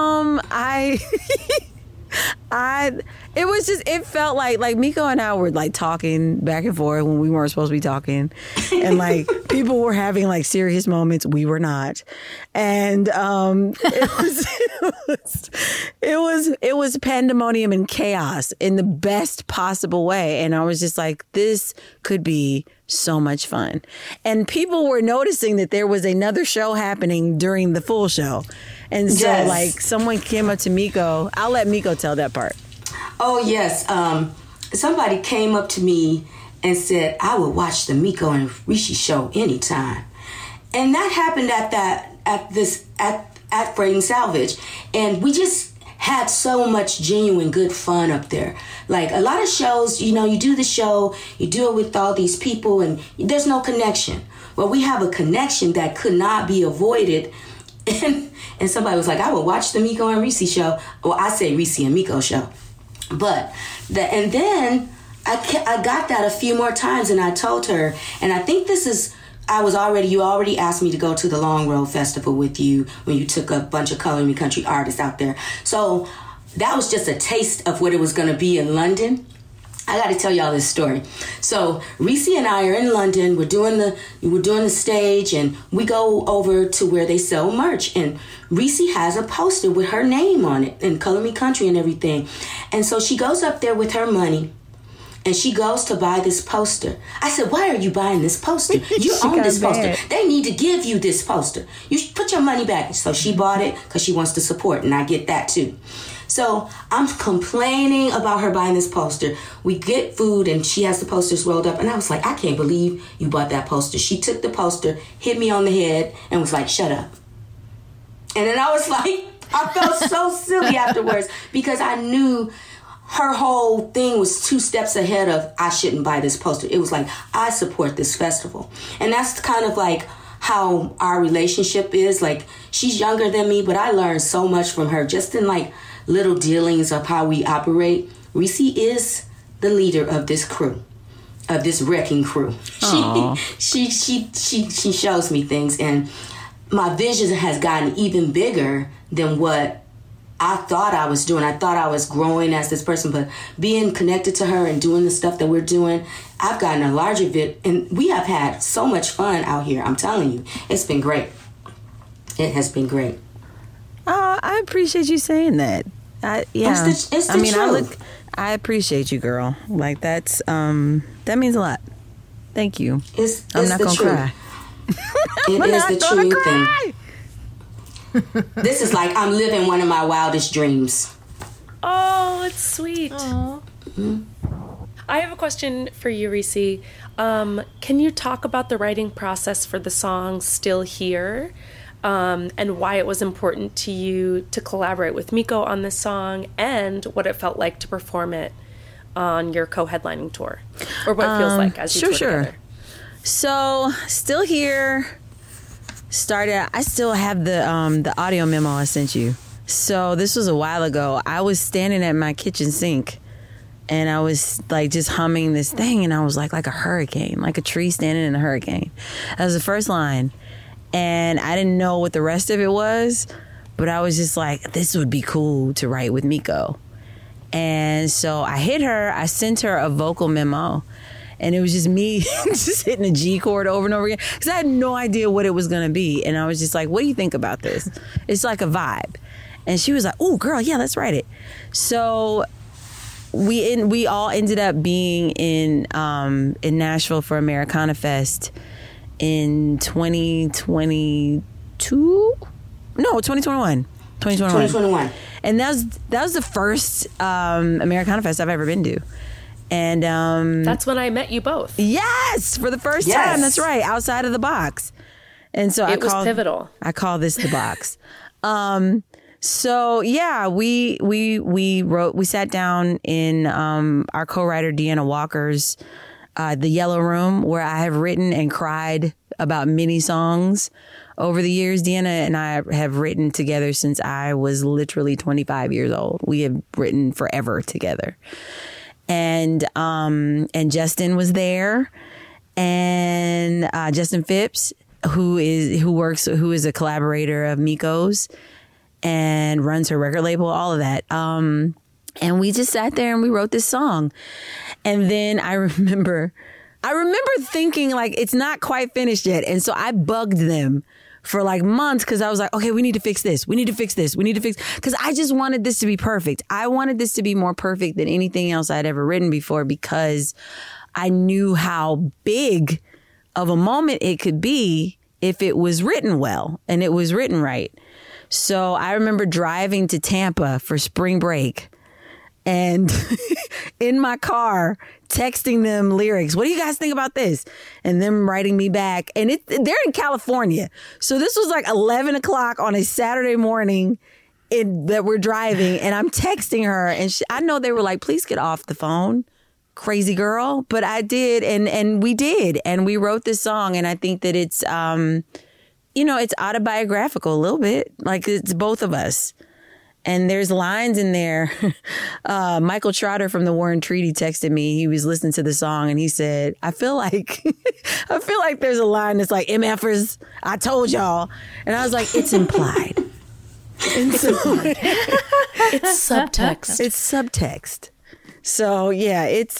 D: it was just, it felt like Miko and I were like talking back and forth when we weren't supposed to be talking. And like people were having like serious moments. We were not. And it was pandemonium and chaos in the best possible way. And I was just like, this could be so much fun. And people were noticing that there was another show happening during the full show. And so like someone came up to Miko. I'll let Miko tell that part.
E: Oh, yes. Somebody came up to me and said, I would watch the Miko and Rishi show anytime. And that happened at Freight and Salvage. And we just had so much genuine good fun up there. Like a lot of shows, you know, you do the show, you do it with all these people and there's no connection. Well, we have a connection that could not be avoided. And somebody was like, I would watch the Miko and Reese show. Well, I say Reese and Miko show. But then I got that a few more times and I told her, and I think you already asked me to go to the Long Road Festival with you when you took a bunch of Color Me Country artists out there. So that was just a taste of what it was going to be in London. I got to tell y'all this story. So Reese and I are in London. We're doing the stage, and we go over to where they sell merch. And Reese has a poster with her name on it and Color Me Country and everything. And so she goes up there with her money, and she goes to buy this poster. I said, "Why are you buying this poster? You own this poster. They need to give you this poster. You should put your money back." So she bought it because she wants to support, and I get that too. So I'm complaining about her buying this poster. We get food and she has the posters rolled up. And I was like, I can't believe you bought that poster. She took the poster, hit me on the head, and was like, shut up. And then I was like, I felt so silly afterwards because I knew her whole thing was 2 steps ahead of I shouldn't buy this poster. It was like, I support this festival. And that's kind of like how our relationship is. Like, she's younger than me, but I learned so much from her just in like little dealings of how we operate. Reese is the leader of this crew, of this wrecking crew. She shows me things, and my vision has gotten even bigger than what I thought I was doing. I thought I was growing as this person, but being connected to her and doing the stuff that we're doing, I've gotten a larger bit, and we have had so much fun out here. I'm telling you, it's been great. It has been great.
D: I appreciate you saying that.
E: It's the truth.
D: I appreciate you, girl. Like that means a lot. Thank you. I'm not gonna cry.
E: It is the truth. And this is like I'm living one of my wildest dreams.
C: Oh, it's sweet. Mm-hmm. I have a question for you, Reese. Can you talk about the writing process for the song Still Here? And why it was important to you to collaborate with Miko on this song, and what it felt like to perform it on your co-headlining tour, or what it feels like as you tour together.
D: So, Still Here started. I still have the audio memo I sent you. So this was a while ago. I was standing at my kitchen sink And I was like just humming this thing, and I was like a hurricane, like a tree standing in a hurricane. That was the first line. And I didn't know what the rest of it was, but I was just like, this would be cool to write with Miko. And so I hit her, I sent her a vocal memo, and it was just me just hitting a G chord over and over again because I had no idea what it was going to be. And I was just like, what do you think about this? It's like a vibe. And she was like, oh, girl, yeah, let's write it. So we all ended up being in Nashville for Americana Fest in 2021. And that was the first Americana Fest I've ever been to. And
C: that's when I met you both.
D: Yes, for the first time. That's right, outside of the box. And so
C: it was pivotal.
D: I call this the box. So yeah, we sat down in our co-writer Deanna Walker's The Yellow Room, where I have written and cried about many songs over the years. Deanna and I have written together since I was literally 25 years old. We have written forever together. And Justin was there, and Justin Phipps, who is a collaborator of Miko's and runs her record label, all of that. And we just sat there and we wrote this song. And then I remember thinking like, it's not quite finished yet. And so I bugged them for like months because I was like, okay, we need to fix this. Because I just wanted this to be perfect. I wanted this to be more perfect than anything else I'd ever written before, because I knew how big of a moment it could be if it was written well and it was written right. So I remember driving to Tampa for spring break and in my car texting them lyrics. What do you guys think about this? And them writing me back. And they're in California. So this was like 11 o'clock on a Saturday morning that we're driving, and I'm texting her, and I know they were like, please get off the phone, crazy girl. But I did. And we did. And we wrote this song. And I think that it's, it's autobiographical a little bit. Like, it's both of us. And there's lines in there. Michael Trotter from the Warren Treaty texted me. He was listening to the song, and he said, I feel like there's a line that's like, MFers, I told y'all. And I was like, it's implied. It's subtext. It's subtext. So yeah, it's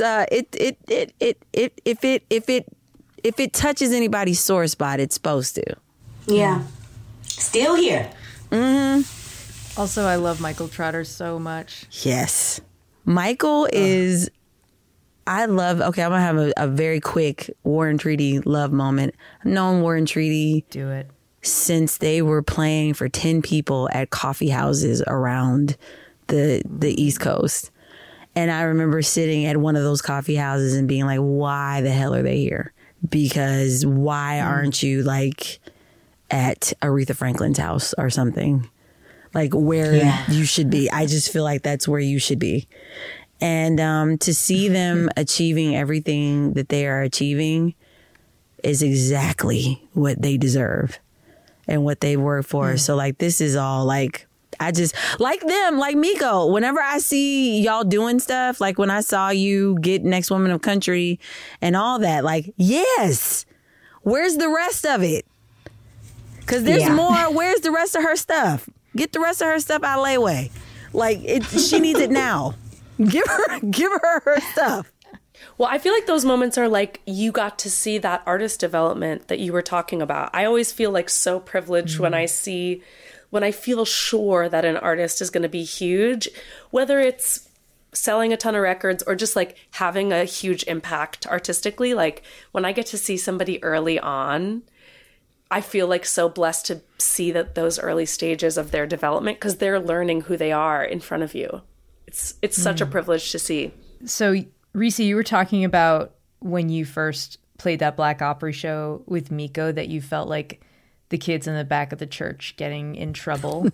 D: if it touches anybody's sore spot, it's supposed to.
E: Yeah. Still here.
D: Mm-hmm.
B: Also, I love Michael Trotter so much.
D: Yes. Michael is, I'm going to have a very quick Warren Treaty love moment. I've known Warren Treaty.
B: Do it.
D: Since they were playing for 10 people at coffee houses around the East Coast. And I remember sitting at one of those coffee houses and being like, why the hell are they here? Because why aren't you like at Aretha Franklin's house or something? Like where you should be. I just feel like that's where you should be. And to see them achieving everything that they are achieving is exactly what they deserve and what they work for. So like, this is all like, I just like them, like Miko. Whenever I see y'all doing stuff, like when I saw you get Next Woman of Country and all that, like, yes, where's the rest of it? Because there's more. Where's the rest of her stuff? Get the rest of her stuff out of layway. Like, she needs it now. Give her her stuff.
C: Well, I feel like those moments are like you got to see that artist development that you were talking about. I always feel like so privileged when I feel sure that an artist is going to be huge, whether it's selling a ton of records or just like having a huge impact artistically. Like when I get to see somebody early on, I feel like so blessed to see that those early stages of their development, because they're learning who they are in front of you. It's such a privilege to see.
B: So, Reese, you were talking about when you first played that Black Opry show with Miko that you felt like the kids in the back of the church getting in trouble.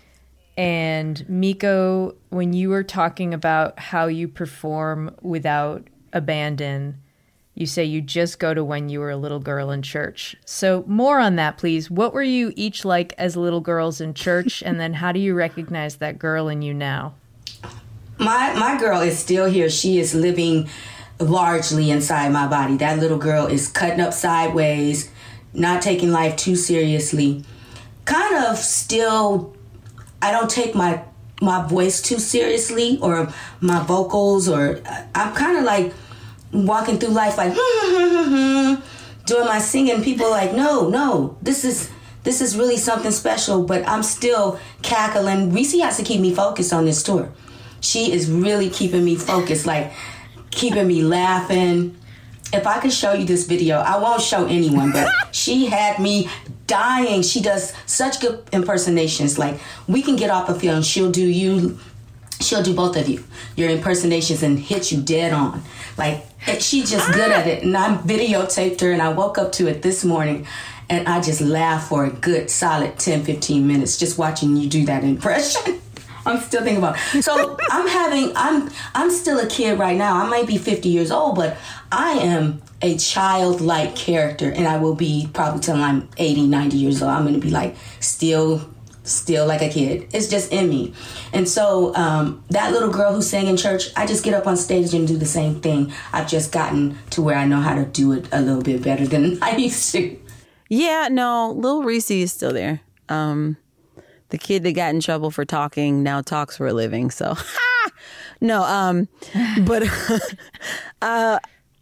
B: And Miko, when you were talking about how you perform without abandon, you say you just go to when you were a little girl in church. So more on that, please. What were you each like as little girls in church? And then how do you recognize that girl in you now?
E: My girl is still here. She is living largely inside my body. That little girl is cutting up sideways, not taking life too seriously. Kind of still, I don't take my voice too seriously or my vocals, or I'm kind of like walking through life like doing my singing. People are like, no, this is really something special, but I'm still cackling. Reese has to keep me focused on this tour. She is really keeping me focused, like keeping me laughing. If I could show you this video, I won't show anyone, but she had me dying. She does such good impersonations. Like, we can get off a field and she'll do both of you, your impersonations, and hit you dead on. Like, she's just good at it. And I videotaped her, and I woke up to it this morning, and I just laughed for a good solid 10, 15 minutes just watching you do that impression. I'm still thinking about it. So I'm still a kid right now. I might be 50 years old, but I am a childlike character, and I will be probably till I'm 80, 90 years old. I'm going to be like still like a kid. It's just in me. And so that little girl who sang in church, I just get up on stage and do the same thing. I've just gotten to where I know how to do it a little bit better than I used to.
D: Yeah, no, Lil Reese is still there. The kid that got in trouble for talking now talks for a living. So, no, but I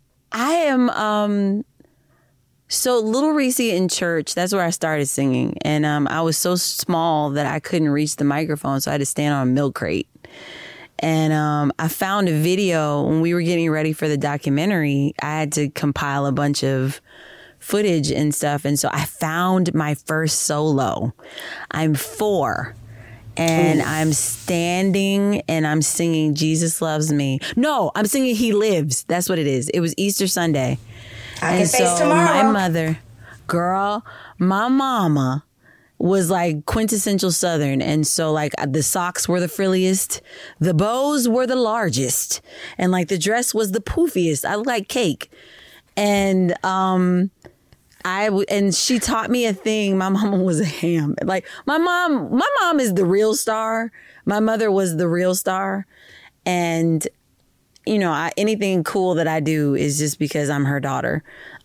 D: am, so Little Reese in church, that's where I started singing. And I was so small that I couldn't reach the microphone, so I had to stand on a milk crate. And I found a video when we were getting ready for the documentary. I had to compile a bunch of footage and stuff, and so I found my first solo. I'm 4 and I'm standing and I'm singing Jesus Loves Me. No, I'm singing He Lives. That's what it is. It was Easter Sunday.
E: I can face tomorrow.
D: My mother, girl, my mama was like quintessential Southern, and so like the socks were the frilliest, the bows were the largest, and like the dress was the poofiest. I like cake. And and she taught me a thing. My mama was a ham. Like my mom is the real star. My mother was the real star. And, you know, anything cool that I do is just because I'm her daughter.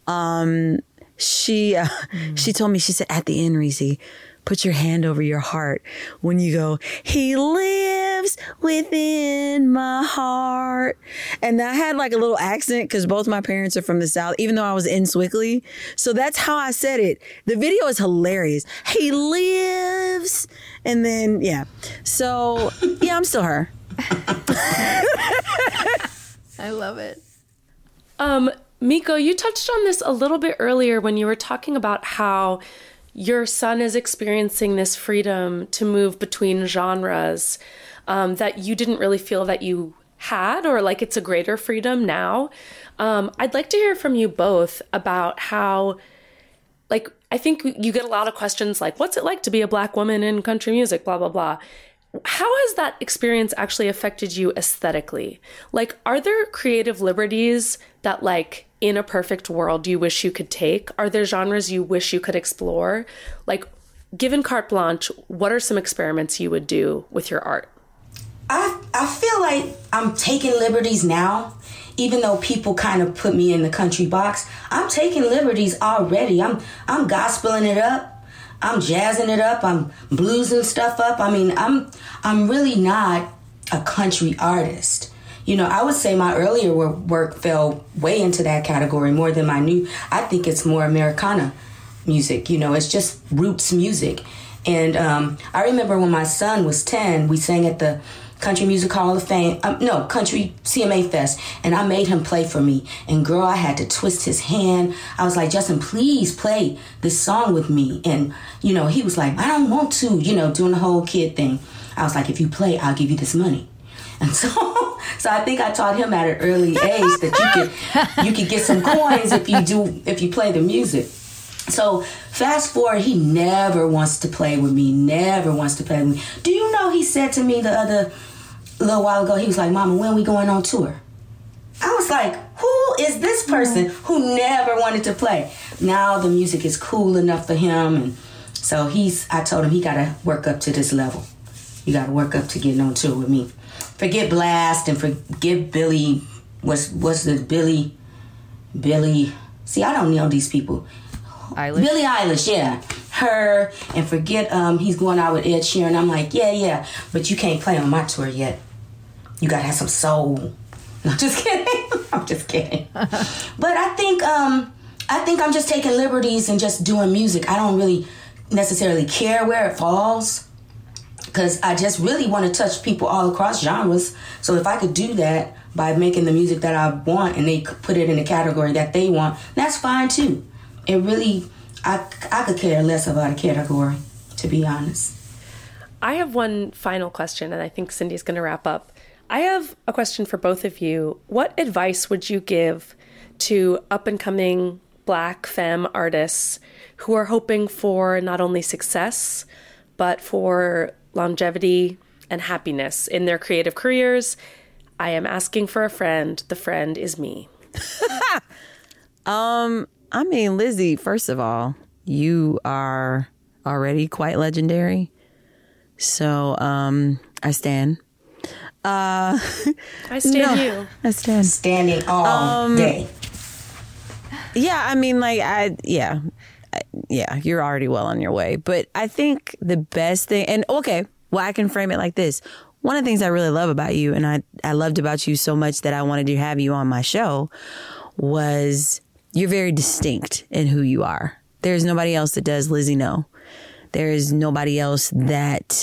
D: She told me, she said, at the end, Reese, put your hand over your heart when you go, He lives within my heart. And I had like a little accent because both my parents are from the South, even though I was in Swickley. So that's how I said it. The video is hilarious. He lives. And then, yeah. So, yeah, I'm still her.
B: I love it.
C: Miko, you touched on this a little bit earlier when you were talking about how your son is experiencing this freedom to move between genres that you didn't really feel that you had, or like it's a greater freedom now. I'd like to hear from you both about how, like, I think you get a lot of questions like, what's it like to be a Black woman in country music, blah, blah, blah. How has that experience actually affected you aesthetically? Like, are there creative liberties that, like, in a perfect world you wish you could take? Are there genres you wish you could explore? Like, given carte blanche, what are some experiments you would do with your art?
E: I feel like I'm taking liberties now, even though people kind of put me in the country box. I'm taking liberties already. I'm gospeling it up. I'm jazzing it up. I'm bluesing stuff up. I mean, I'm really not a country artist. You know, I would say my earlier work fell way into that category more than my new. I think it's more Americana music. You know, it's just roots music. And I remember when my son was 10, we sang at the Country Music Hall of Fame, Country CMA Fest, and I made him play for me. And girl, I had to twist his hand. I was like, Justin, please play this song with me. And, you know, he was like, I don't want to, you know, doing the whole kid thing. I was like, if you play, I'll give you this money. And so I think I taught him at an early age that you could get some coins if you play the music. So fast forward, he never wants to play with me, Do you know, he said to me a little while ago, he was like, Mama, when we going on tour? I was like, who is this person who never wanted to play? Now the music is cool enough for him. And so I told him he got to work up to this level. You got to work up to getting on tour with me. Forget Blast and forget Billy. What's the Billy? See, I don't know these people.
B: Eilish?
E: Billie Eilish, yeah. Her, and forget he's going out with Ed Sheeran. I'm like, yeah, but you can't play on my tour yet. You got to have some soul. No, just kidding. I'm just kidding. But I think I'm just taking liberties and just doing music. I don't really necessarily care where it falls, because I just really want to touch people all across genres. So if I could do that by making the music that I want and they put it in the category that they want, that's fine too. It really, I could care less about a category, to be honest.
C: I have one final question, and I think Cindy's going to wrap up. I have a question for both of you. What advice would you give to up-and-coming Black femme artists who are hoping for not only success, but for longevity and happiness in their creative careers? I am asking for a friend. The friend is me.
D: I mean, Lizzie, first of all, you are already quite legendary. So, I stand.
C: I stand you.
D: I stand.
E: Standing all day.
D: Yeah, I mean, like, yeah, you're already well on your way. But I think the best thing, and okay, well, I can frame it like this. One of the things I really love about you, and I loved about you so much that I wanted to have you on my show, was you're very distinct in who you are. There's nobody else that does Lizzie No. There is nobody else that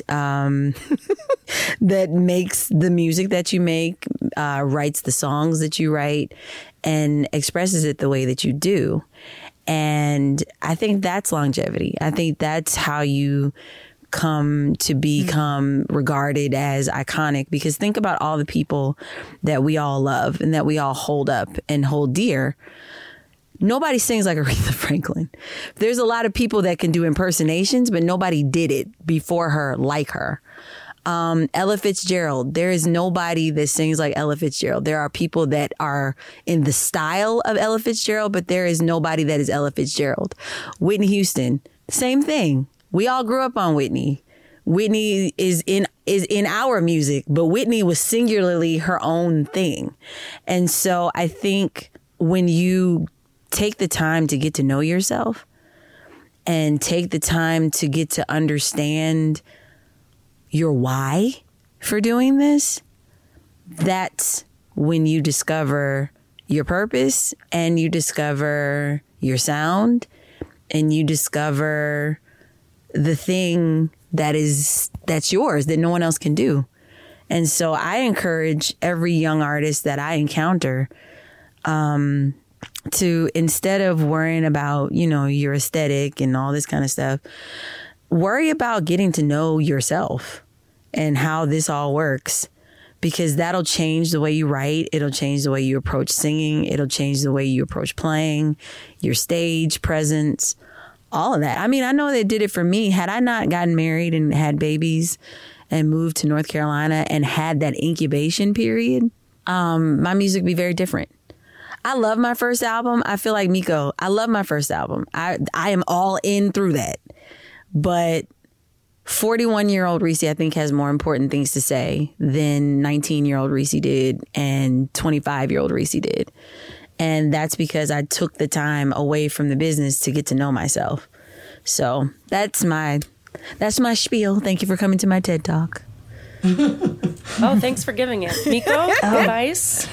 D: that makes the music that you make, writes the songs that you write, and expresses it the way that you do. And I think that's longevity. I think that's how you come to become regarded as iconic, because think about all the people that we all love and that we all hold up and hold dear. Nobody sings like Aretha Franklin. There's a lot of people that can do impersonations, but nobody did it before her like her. Ella Fitzgerald, there is nobody that sings like Ella Fitzgerald. There are people that are in the style of Ella Fitzgerald, but there is nobody that is Ella Fitzgerald. Whitney Houston, same thing. We all grew up on Whitney. Whitney is in our music, but Whitney was singularly her own thing. And so I think when you take the time to get to know yourself and take the time to get to understand your why for doing this, that's when you discover your purpose and you discover your sound and you discover the thing that's yours that no one else can do. And so I encourage every young artist that I encounter to, instead of worrying about, your aesthetic and all this kind of stuff, worry about getting to know yourself and how this all works, because that'll change the way you write. It'll change the way you approach singing. It'll change the way you approach playing, your stage presence, all of that. I mean, I know they did it for me. Had I not gotten married and had babies and moved to North Carolina and had that incubation period, my music would be very different. I love my first album. I feel like Miko. I love my first album. I am all in through that. But 41-year-old Reese, I think, has more important things to say than 19-year-old Reese did and 25-year-old Reese did. And that's because I took the time away from the business to get to know myself. So that's my spiel. Thank you for coming to my TED Talk.
C: Oh, thanks for giving it. Miko, advice?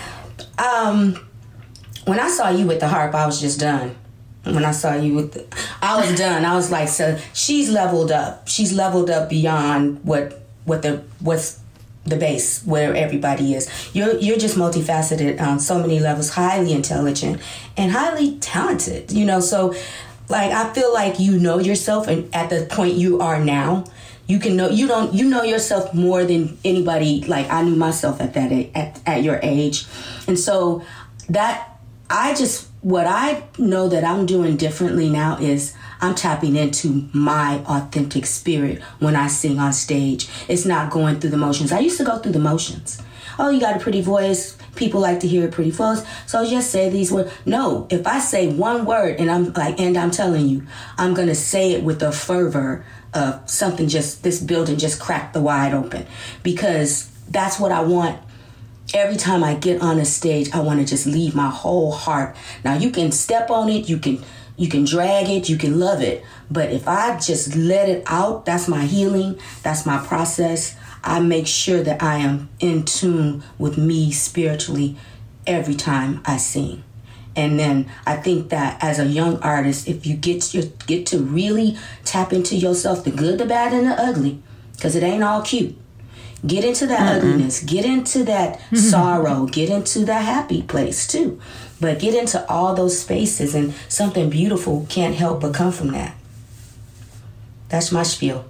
E: When I saw you with the harp, I was just done. When I saw you I was done. I was like, so she's leveled up. She's leveled up beyond what's the base where everybody is. You're just multifaceted on so many levels, highly intelligent and highly talented. So like I feel like you know yourself, and at the point you are now, you can know you know yourself more than anybody. Like I knew myself at your age, and so that. What I know that I'm doing differently now is I'm tapping into my authentic spirit when I sing on stage. It's not going through the motions. I used to go through the motions. oh, you got a pretty voice. People like to hear a pretty voice. So just say these words. No, if I say one word and I'm telling you, I'm going to say it with a fervor of something this building just cracked the wide open. Because that's what I want. Every time I get on a stage, I want to just leave my whole heart. Now, you can step on it. You can drag it. You can love it. But if I just let it out, that's my healing. That's my process. I make sure that I am in tune with me spiritually every time I sing. And then I think that as a young artist, if you get to really tap into yourself, the good, the bad, and the ugly, because it ain't all cute. Get into that ugliness. Get into that sorrow. Get into that happy place too. But get into all those spaces, and something beautiful can't help but come from that. That's my spiel.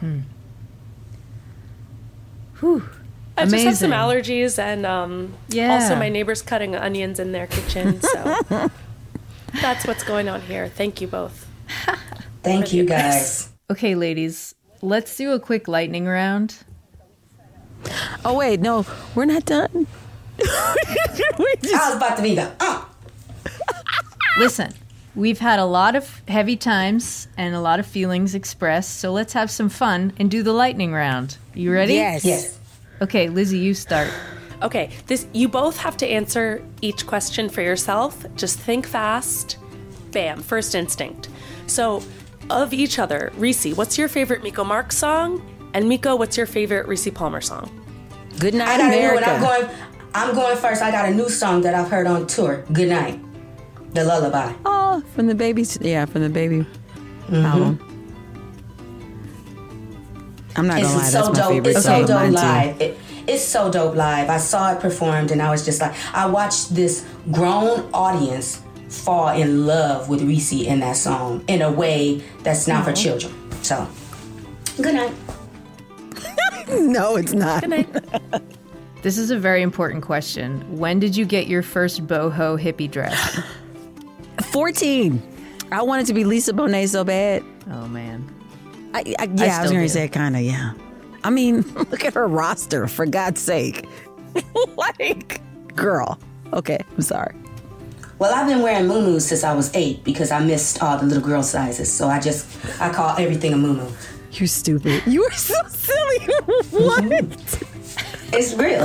B: Whew.
C: I just have some
B: Amazing.
C: allergies, and also my neighbor's cutting onions in their kitchen, so that's what's going on here. Thank you both.
E: Thank you, guys.
B: Okay, ladies, let's do a quick lightning round.
D: Oh, wait, no, we're not done.
E: I was about to be the
B: Listen, we've had a lot of heavy times and a lot of feelings expressed, so let's have some fun and do the lightning round. You ready?
E: Yes.
B: Okay, Lizzie, you start.
C: Okay, you both have to answer each question for yourself. Just think fast. Bam, first instinct. So, of each other, Reese, what's your favorite Miko Marks song? And Miko, what's your favorite Reese Palmer song?
D: Good night,
E: I got a new one.
D: America.
E: I'm going first. I got a new song that I've heard on tour. Good Night. The Lullaby.
D: Oh, from the babies. Yeah, from the baby album. I'm not gonna lie, that's my favorite
E: It's
D: song.
E: so dope
D: Mine too.
E: live. It's so dope live. I saw it performed, and I was just like, I watched this grown audience fall in love with Reese in that song in a way that's not for children. So, good night.
D: No, it's not.
C: Good night.
B: This is a very important question. When did you get your first boho hippie dress?
D: 14. I wanted to be Lisa Bonet so bad.
B: Oh, man.
D: I was
B: still
D: going
B: do.
D: to say kind of, yeah. I mean, look at her roster, for God's sake. Like, girl. Okay, I'm sorry.
E: Well, I've been wearing muumuus since I was 8 because I missed all the little girl sizes. So I call everything a muumuu.
D: You're stupid. You are so silly. What?
E: It's real.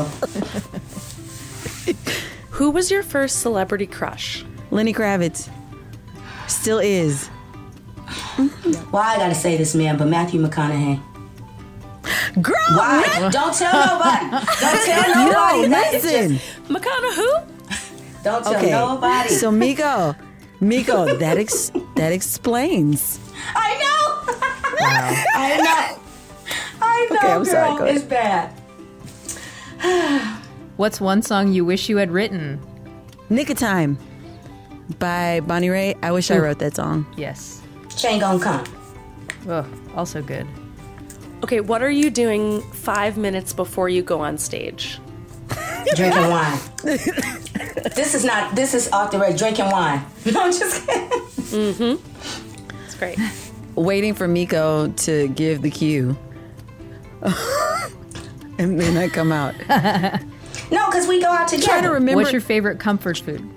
C: Who was your first celebrity crush?
D: Lenny Kravitz. Still is.
E: Why I gotta say this, man, but Matthew McConaughey.
D: Girl,
E: Why? Don't tell nobody. Don't tell
D: no,
E: nobody. That is
D: listen.
C: McConaughey?
E: Don't tell
D: Okay,
E: nobody.
D: so Miko, that explains.
E: I know. I know. I know,
D: Okay, I'm
E: girl.
D: sorry, go ahead.
E: It's bad.
B: What's one song you wish you had written?
D: Nick of Time by Bonnie Raitt. I wish I wrote that song.
B: Yes.
E: Chain gon' come.
B: Oh, also good.
C: Okay, what are you doing 5 minutes before you go on stage?
E: Drinking wine. This is off the record. Drinking wine. No, I'm just kidding.
C: It's great.
D: Waiting for Miko to give the cue. And then I come out.
E: No, because we go out together.
D: Try to remember.
B: What's your favorite comfort food?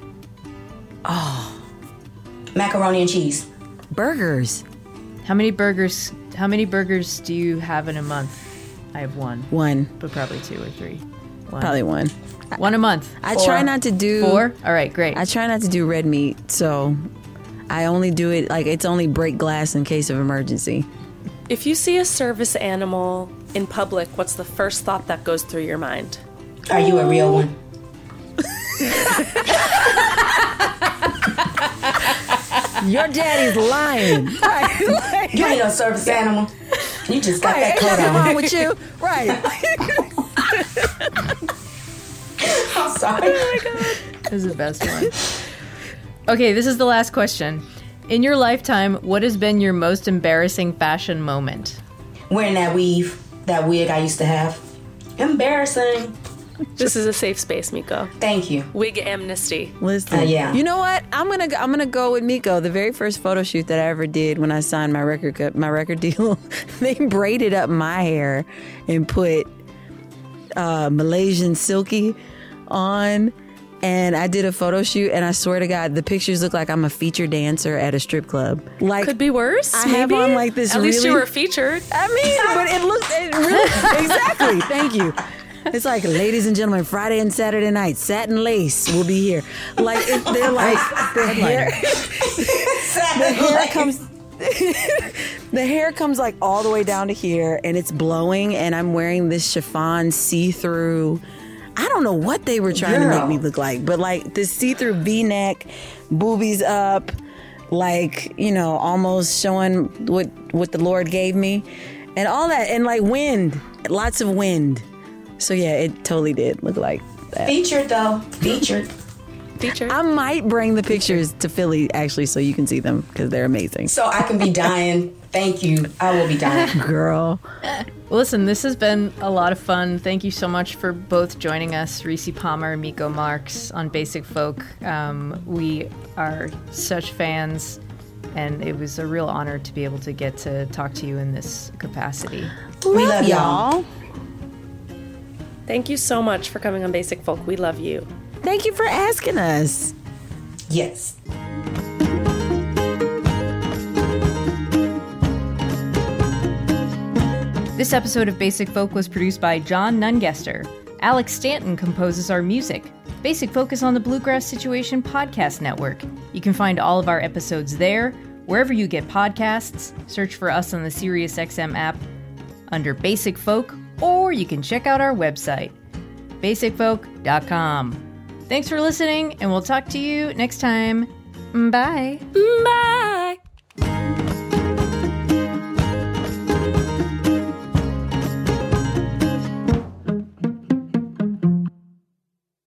E: Macaroni and cheese.
D: Burgers.
B: How many burgers do you have in a month? I have one,
D: One.
B: but probably 2 or 3. One.
D: Probably one.
B: One a month.
D: I try not to do
B: 4? All right, great.
D: I try not to do red meat, so I only do it like it's only break glass in case of emergency.
C: If you see a service animal in public, what's the first thought that goes through your mind?
E: Are you a real one?
D: Your daddy's lying. Right.
E: You ain't no service animal. You just got that
D: Ain't
E: coat
D: nothing wrong
E: on.
D: with you. Right.
E: I'm sorry.
B: This is the best one. Okay, this is the last question. In your lifetime, what has been your most embarrassing fashion moment?
E: Wearing that wig I used to have. Embarrassing.
C: This is a safe space, Miko.
E: Thank you.
C: Wig amnesty.
D: Listen,
E: Yeah.
D: you know what? I'm gonna go with Miko. The very first photo shoot that I ever did when I signed my record deal, they braided up my hair and put Malaysian Silky on, and I did a photo shoot, and I swear to God, the pictures look like I'm a feature dancer at a strip club. Like,
C: could be worse.
D: I have on like this.
C: At least
D: really,
C: you were featured.
D: I mean, but it really exactly. Thank you. It's like, ladies and gentlemen, Friday and Saturday night, Satin Lace will be here. Like they're like the hair comes. The hair comes like all the way down to here, and it's blowing, and I'm wearing this chiffon see-through. I don't know what they were trying to make me look like, but like this see-through V-neck, boobies up, like, you know, almost showing what the Lord gave me, and all that, and like wind, lots of wind. So yeah, it totally did look like that.
E: Featured though, featured.
D: I might bring the pictures to Philly actually, so you can see them because they're amazing.
E: So I can be dying. Thank you. I will be dying.
D: Girl.
B: Listen, this has been a lot of fun. Thank you so much for both joining us, Reese Palmer and Miko Marks, on Basic Folk. We are such fans, and it was a real honor to be able to get to talk to you in this capacity.
E: We love y'all.
C: Thank you so much for coming on Basic Folk. We love you.
D: Thank you for asking us.
E: Yes.
B: This episode of Basic Folk was produced by John Nungester. Alex Stanton composes our music. Basic Folk is on the Bluegrass Situation Podcast Network. You can find all of our episodes there, wherever you get podcasts. Search for us on the SiriusXM app under Basic Folk, or you can check out our website, basicfolk.com. Thanks for listening, and we'll talk to you next time. Bye.
C: Bye.